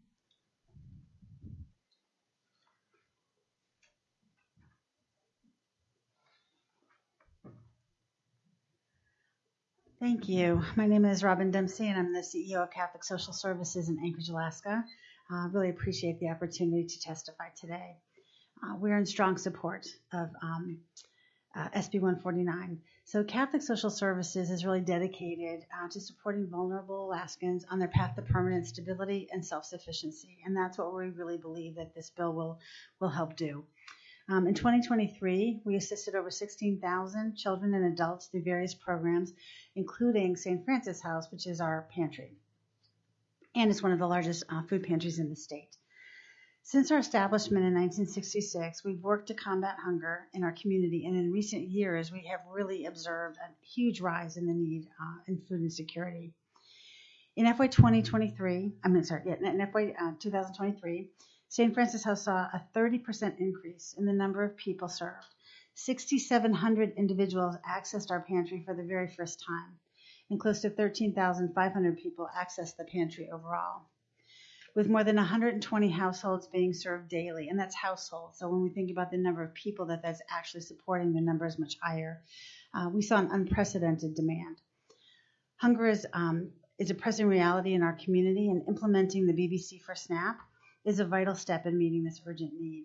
Thank you. My name is Robin Dempsey, and I'm the C E O of Catholic Social Services in Anchorage, Alaska. I uh, really appreciate the opportunity to testify today. Uh, we're in strong support of um, uh, S B one forty-nine. So Catholic Social Services is really dedicated uh, to supporting vulnerable Alaskans on their path to permanent stability and self-sufficiency, and that's what we really believe that this bill will will help do. Um, in twenty twenty-three, we assisted over sixteen thousand children and adults through various programs, including Saint Francis House, which is our pantry, and it's one of the largest uh, food pantries in the state. Since our establishment in nineteen sixty-six, we've worked to combat hunger in our community, and in recent years, we have really observed a huge rise in the need uh, in food insecurity. In F Y twenty twenty-three, I mean, sorry, yeah, in F Y uh, twenty twenty-three, Saint Francis House saw a thirty percent increase in the number of people served. six thousand seven hundred individuals accessed our pantry for the very first time, and close to thirteen thousand five hundred people accessed the pantry overall, with more than one hundred twenty households being served daily, and that's households. So when we think about the number of people that that's actually supporting, the number is much higher. Uh, we saw an unprecedented demand. Hunger is, um, is a pressing reality in our community, and implementing the B B C for SNAP is a vital step in meeting this urgent need.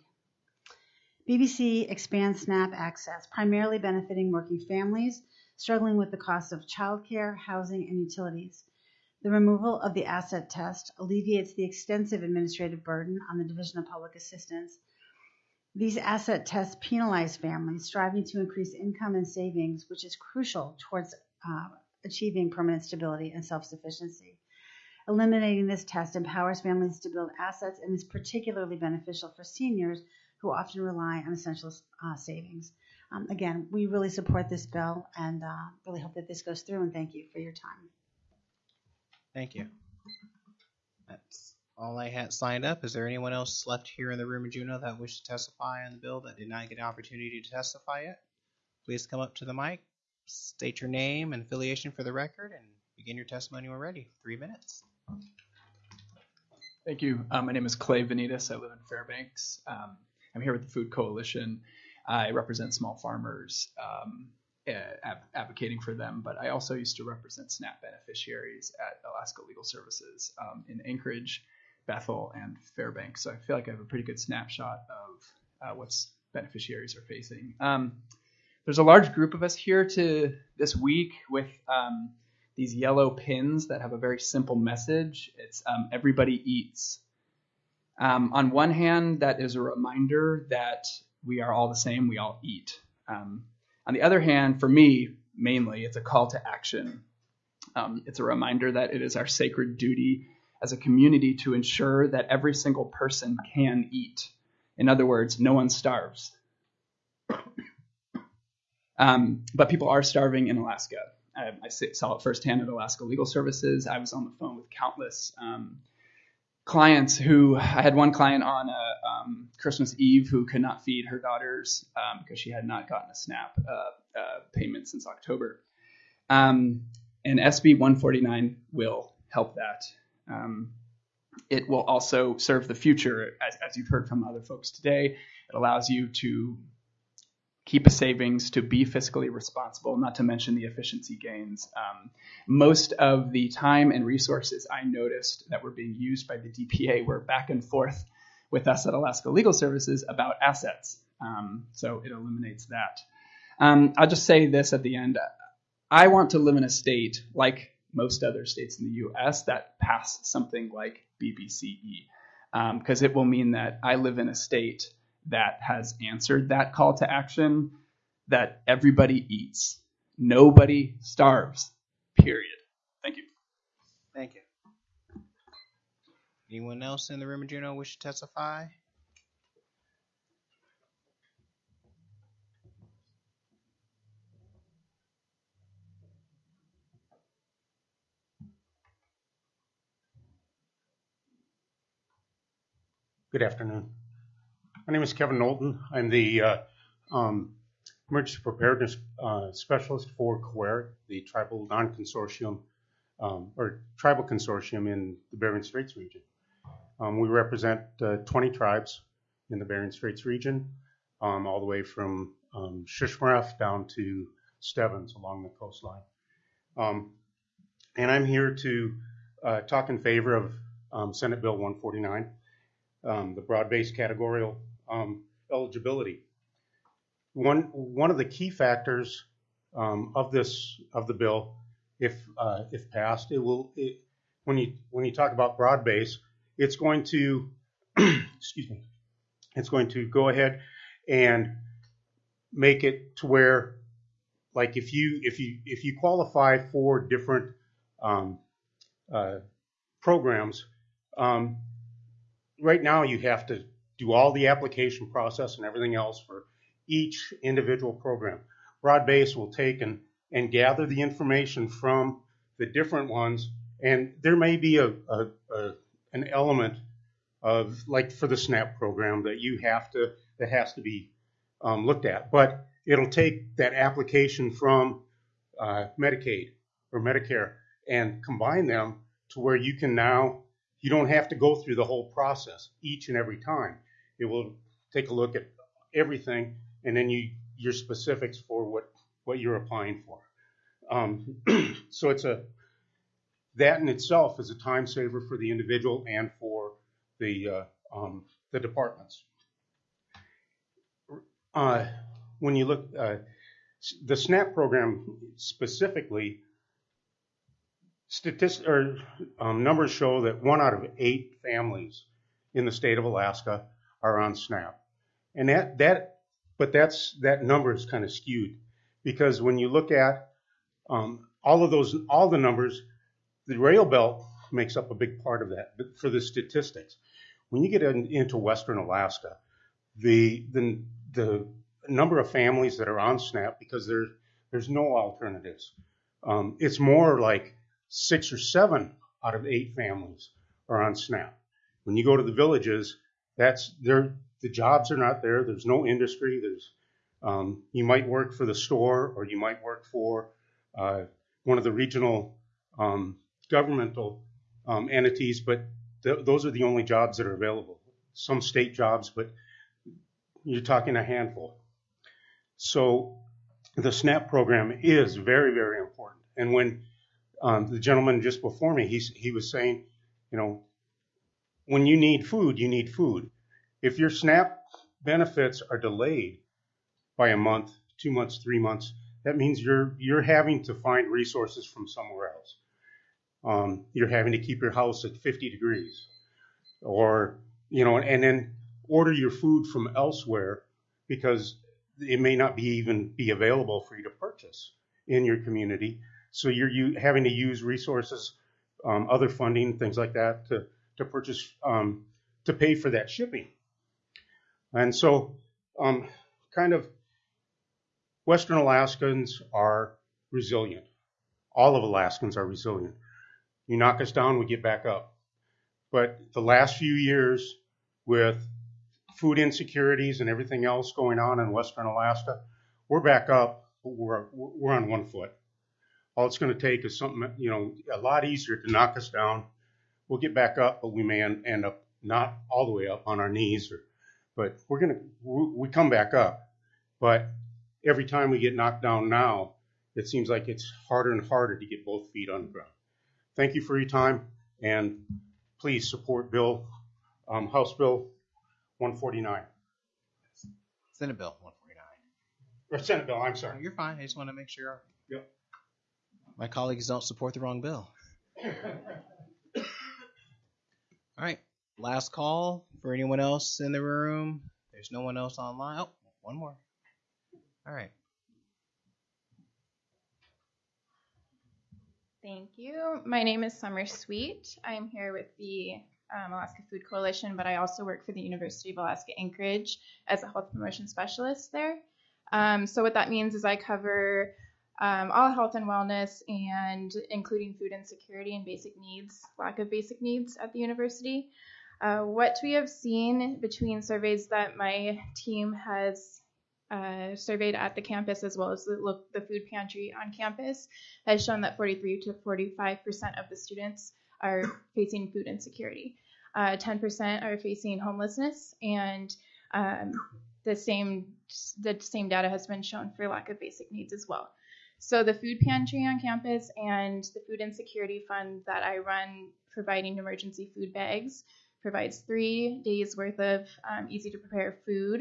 B B C expands SNAP access, primarily benefiting working families struggling with the cost of childcare, housing, and utilities. The removal of the asset test alleviates the extensive administrative burden on the Division of Public Assistance. These asset tests penalize families striving to increase income and savings, which is crucial towards uh, achieving permanent stability and self-sufficiency. Eliminating this test empowers families to build assets and is particularly beneficial for seniors who often rely on essential uh, savings. Um, again, we really support this bill and uh, really hope that this goes through, and thank you for your time. Thank you. That's all I had signed up. Is there anyone else left here in the room in Juneau that wished to testify on the bill that did not get an opportunity to testify yet? Please come up to the mic, state your name and affiliation for the record, and begin your testimony when ready. Three minutes. Thank you. Um, my name is Clay Vanitas. I live in Fairbanks. Um, I'm here with the Food Coalition. I represent small farmers, um, ad- advocating for them, but I also used to represent SNAP beneficiaries at Alaska Legal Services um, in Anchorage, Bethel, and Fairbanks. So I feel like I have a pretty good snapshot of uh, what's beneficiaries are facing. Um, there's a large group of us here to this week with um, these yellow pins that have a very simple message. It's um, everybody eats. Um, on one hand, that is a reminder that we are all the same, we all eat. Um, on the other hand, for me, mainly, it's a call to action. Um, it's a reminder that it is our sacred duty as a community to ensure that every single person can eat. In other words, no one starves. um, but people are starving in Alaska. I, I saw it firsthand at Alaska Legal Services. I was on the phone with countless um, clients who, I had one client on a, um, Christmas Eve who could not feed her daughters um, because she had not gotten a SNAP uh, uh, payment since October. Um, and S B one forty-nine will help that. Um, it will also serve the future, as, as you've heard from other folks today. It allows you to keep a savings, to be fiscally responsible, not to mention the efficiency gains. Um, most of the time and resources I noticed that were being used by the D P A were back and forth with us at Alaska Legal Services about assets. Um, so it eliminates that. Um, I'll just say this at the end. I want to live in a state like most other states in the U S that pass something like B B C E, because um, it will mean that I live in a state that has answered that call to action, that everybody eats. Nobody starves, period. Thank you. Thank you. Anyone else in the room in Juneau wish to testify? Good afternoon. My name is Kevin Knowlton. I'm the uh, um, Emergency Preparedness uh, Specialist for COER, the Tribal Non-Consortium, um, or Tribal Consortium in the Bering Straits region. Um, we represent uh, twenty tribes in the Bering Straits region, um, all the way from um, Shishmaref down to Stebbins along the coastline. Um, and I'm here to uh, talk in favor of um, Senate Bill one forty-nine, um, the broad-based categorical Um, eligibility. one one of the key factors um, of this of the bill, if uh, if passed, it will it, when you when you talk about broad base, it's going to excuse me, it's going to go ahead and make it to where, like, if you if you if you qualify for different um, uh, programs, um, right now you have to do all the application process and everything else for each individual program. Broad base will take and and gather the information from the different ones, and there may be a, a, a an element of, like for the SNAP program, that you have to that has to be um, looked at, but it'll take that application from uh, Medicaid or Medicare and combine them to where you can now, you don't have to go through the whole process each and every time. It will take a look at everything, and then you your specifics for what what you're applying for. Um, so it's a that in itself is a time saver for the individual and for the uh, um, the departments. Uh, when you look, uh, the SNAP program specifically, statistics or um, numbers show that one out of eight families in the state of Alaska are on SNAP, and that that but that's that number is kind of skewed, because when you look at um, all of those all the numbers, the rail belt makes up a big part of that. But for the statistics, when you get in, into Western Alaska, the the the number of families that are on SNAP, because there's there's no alternatives. Um, it's more like six or seven out of eight families are on SNAP. When you go to the villages, that's there. The jobs are not there. There's no industry. There's um, you might work for the store, or you might work for uh, one of the regional um, governmental um, entities, but th- those are the only jobs that are available. Some state jobs, but you're talking a handful. So the SNAP program is very, very important. And when um, the gentleman just before me, he, he was saying, you know, when you need food, you need food. If your SNAP benefits are delayed by a month, two months, three months, that means you're you're having to find resources from somewhere else. Um, you're having to keep your house at fifty degrees, or, you know, and then order your food from elsewhere because it may not be even be available for you to purchase in your community. So you're you, having to use resources, um, other funding, things like that, to to purchase, um, to pay for that shipping. And so, um, kind of, Western Alaskans are resilient. All of Alaskans are resilient. You knock us down, we get back up. But the last few years, with food insecurities and everything else going on in Western Alaska, we're back up, but we're, we're on one foot. All it's going to take is something, you know, a lot easier to knock us down. We'll get back up, but we may end up not all the way up on our knees, or, but we're going to, we come back up. But every time we get knocked down now, it seems like it's harder and harder to get both feet on the ground. Thank you for your time, and please support Bill, um, House Bill one forty-nine. Senate Bill one forty-nine. Or Senate Bill, I'm sorry. You're fine. I just want to make sure Yep. my colleagues don't support the wrong bill. All right. Last call for anyone else in the room. There's no one else online. Oh, one more. All right. Thank you. My name is Summer Sweet. I'm here with the um, Alaska Food Coalition, but I also work for the University of Alaska Anchorage as a health promotion specialist there. Um, so what that means is I cover um, all health and wellness, and including food insecurity and basic needs, lack of basic needs at the university. Uh, what we have seen between surveys that my team has uh, surveyed at the campus, as well as the, look, the food pantry on campus, has shown that forty-three to forty-five percent of the students are facing food insecurity. Uh, ten percent are facing homelessness, and um, the same the same data has been shown for lack of basic needs as well. So the food pantry on campus and the food insecurity fund that I run, providing emergency food bags, provides three days worth of um, easy to prepare food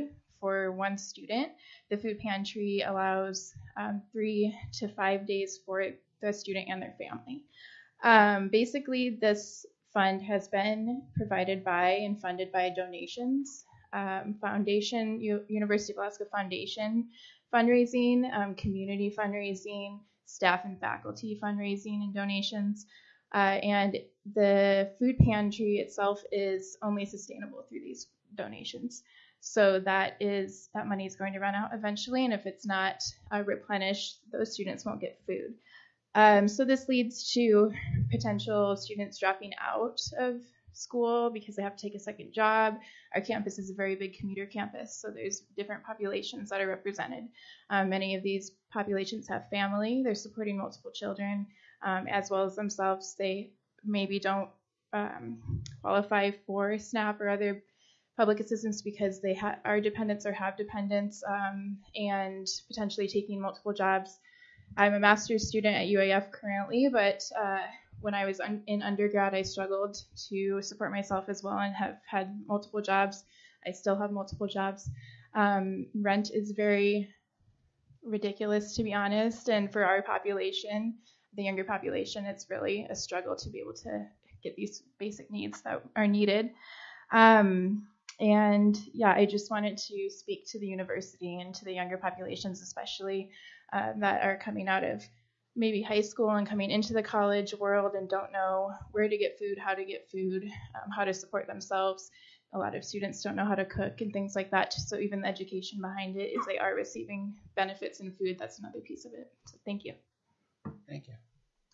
for one student. The food pantry allows um, three to five days for the student and their family. Um, basically, this fund has been provided by and funded by donations, um, foundation, U- University of Alaska Foundation fundraising, um, community fundraising, staff and faculty fundraising and donations. Uh, and the food pantry itself is only sustainable through these donations. So that is that money is going to run out eventually, and if it's not uh, replenished, those students won't get food. Um, so this leads to potential students dropping out of school because they have to take a second job. Our campus is a very big commuter campus, so there's different populations that are represented. Um, many of these populations have family. They're supporting multiple children, um, as well as themselves. They maybe don't um, qualify for SNAP or other public assistance because they ha- are dependents or have dependents, um, and potentially taking multiple jobs. I'm a master's student at U A F currently, but uh, when I was un- in undergrad, I struggled to support myself as well and have had multiple jobs. I still have multiple jobs. Um, rent is very ridiculous, to be honest, and for our population, the younger population, it's really a struggle to be able to get these basic needs that are needed. Um, and yeah, I just wanted to speak to the university and to the younger populations, especially uh, that are coming out of maybe high school and coming into the college world and don't know where to get food, how to get food, um, how to support themselves. A lot of students don't know how to cook and things like that. So even the education behind it is they are receiving benefits in food. That's another piece of it. So thank you. Thank you.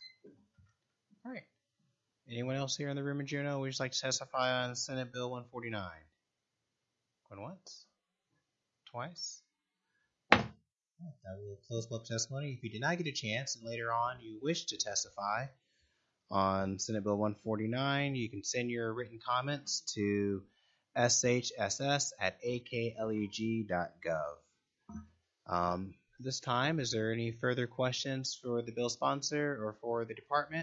All right. Anyone else here in the room in Juneau would just like to testify on Senate Bill one forty-nine? Going once? Twice? That will close public testimony. If you did not get a chance and later on you wish to testify on Senate Bill one forty-nine, you can send your written comments to s h s s at a k leg dot gov. Um, this time, is there any further questions for the bill sponsor or for the department?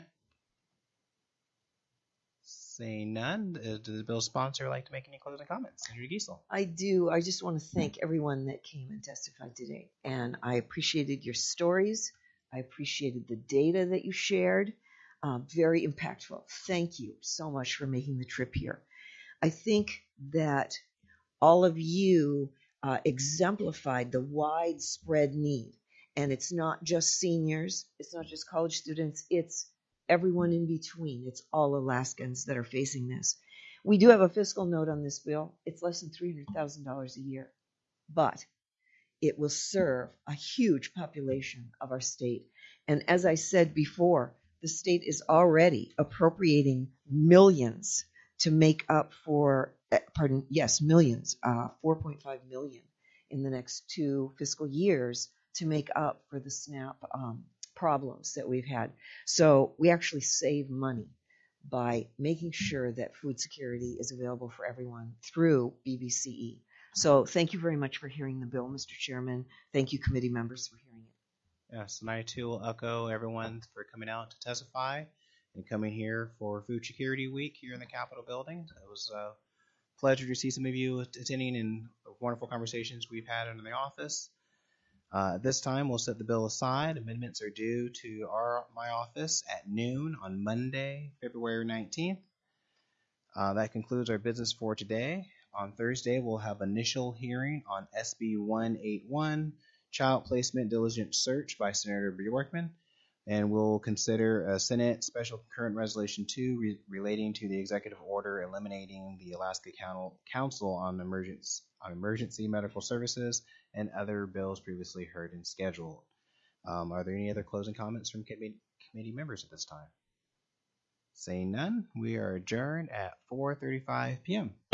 Saying none, does the bill sponsor like to make any closing comments? Senator Giesel. I do. I just want to thank everyone that came and testified today. And I appreciated your stories. I appreciated the data that you shared. Uh, very impactful. Thank you so much for making the trip here. I think that all of you uh, exemplified the widespread need. And it's not just seniors. It's not just college students. It's everyone in between. It's all Alaskans that are facing this. We do have a fiscal note on this bill. It's less than three hundred thousand dollars a year, but it will serve a huge population of our state. And as I said before, the state is already appropriating millions to make up for, pardon, yes, millions, uh, four point five million in the next two fiscal years to make up for the SNAP um, problems that we've had. So we actually save money by making sure that food security is available for everyone through B B C E. So thank you very much for hearing the bill, Mister Chairman. Thank you, committee members, for hearing it. Yes, and I too will echo everyone for coming out to testify and coming here for Food Security Week here in the Capitol building. It was a pleasure to see some of you attending and wonderful conversations we've had in the office. Uh, this time, we'll set the bill aside. Amendments are due to our my office at noon on Monday, February nineteenth. Uh, that concludes our business for today. On Thursday, we'll have initial hearing on S B one eighty-one, Child Placement Diligent Search by Senator Bjorkman, and we'll consider a Senate Special Concurrent Resolution two re- relating to the executive order eliminating the Alaska Council on Emergency, on Emergency Medical Services and other bills previously heard and scheduled. Um, are there any other closing comments from committee, committee members at this time? Saying none, we are adjourned at four thirty-five p m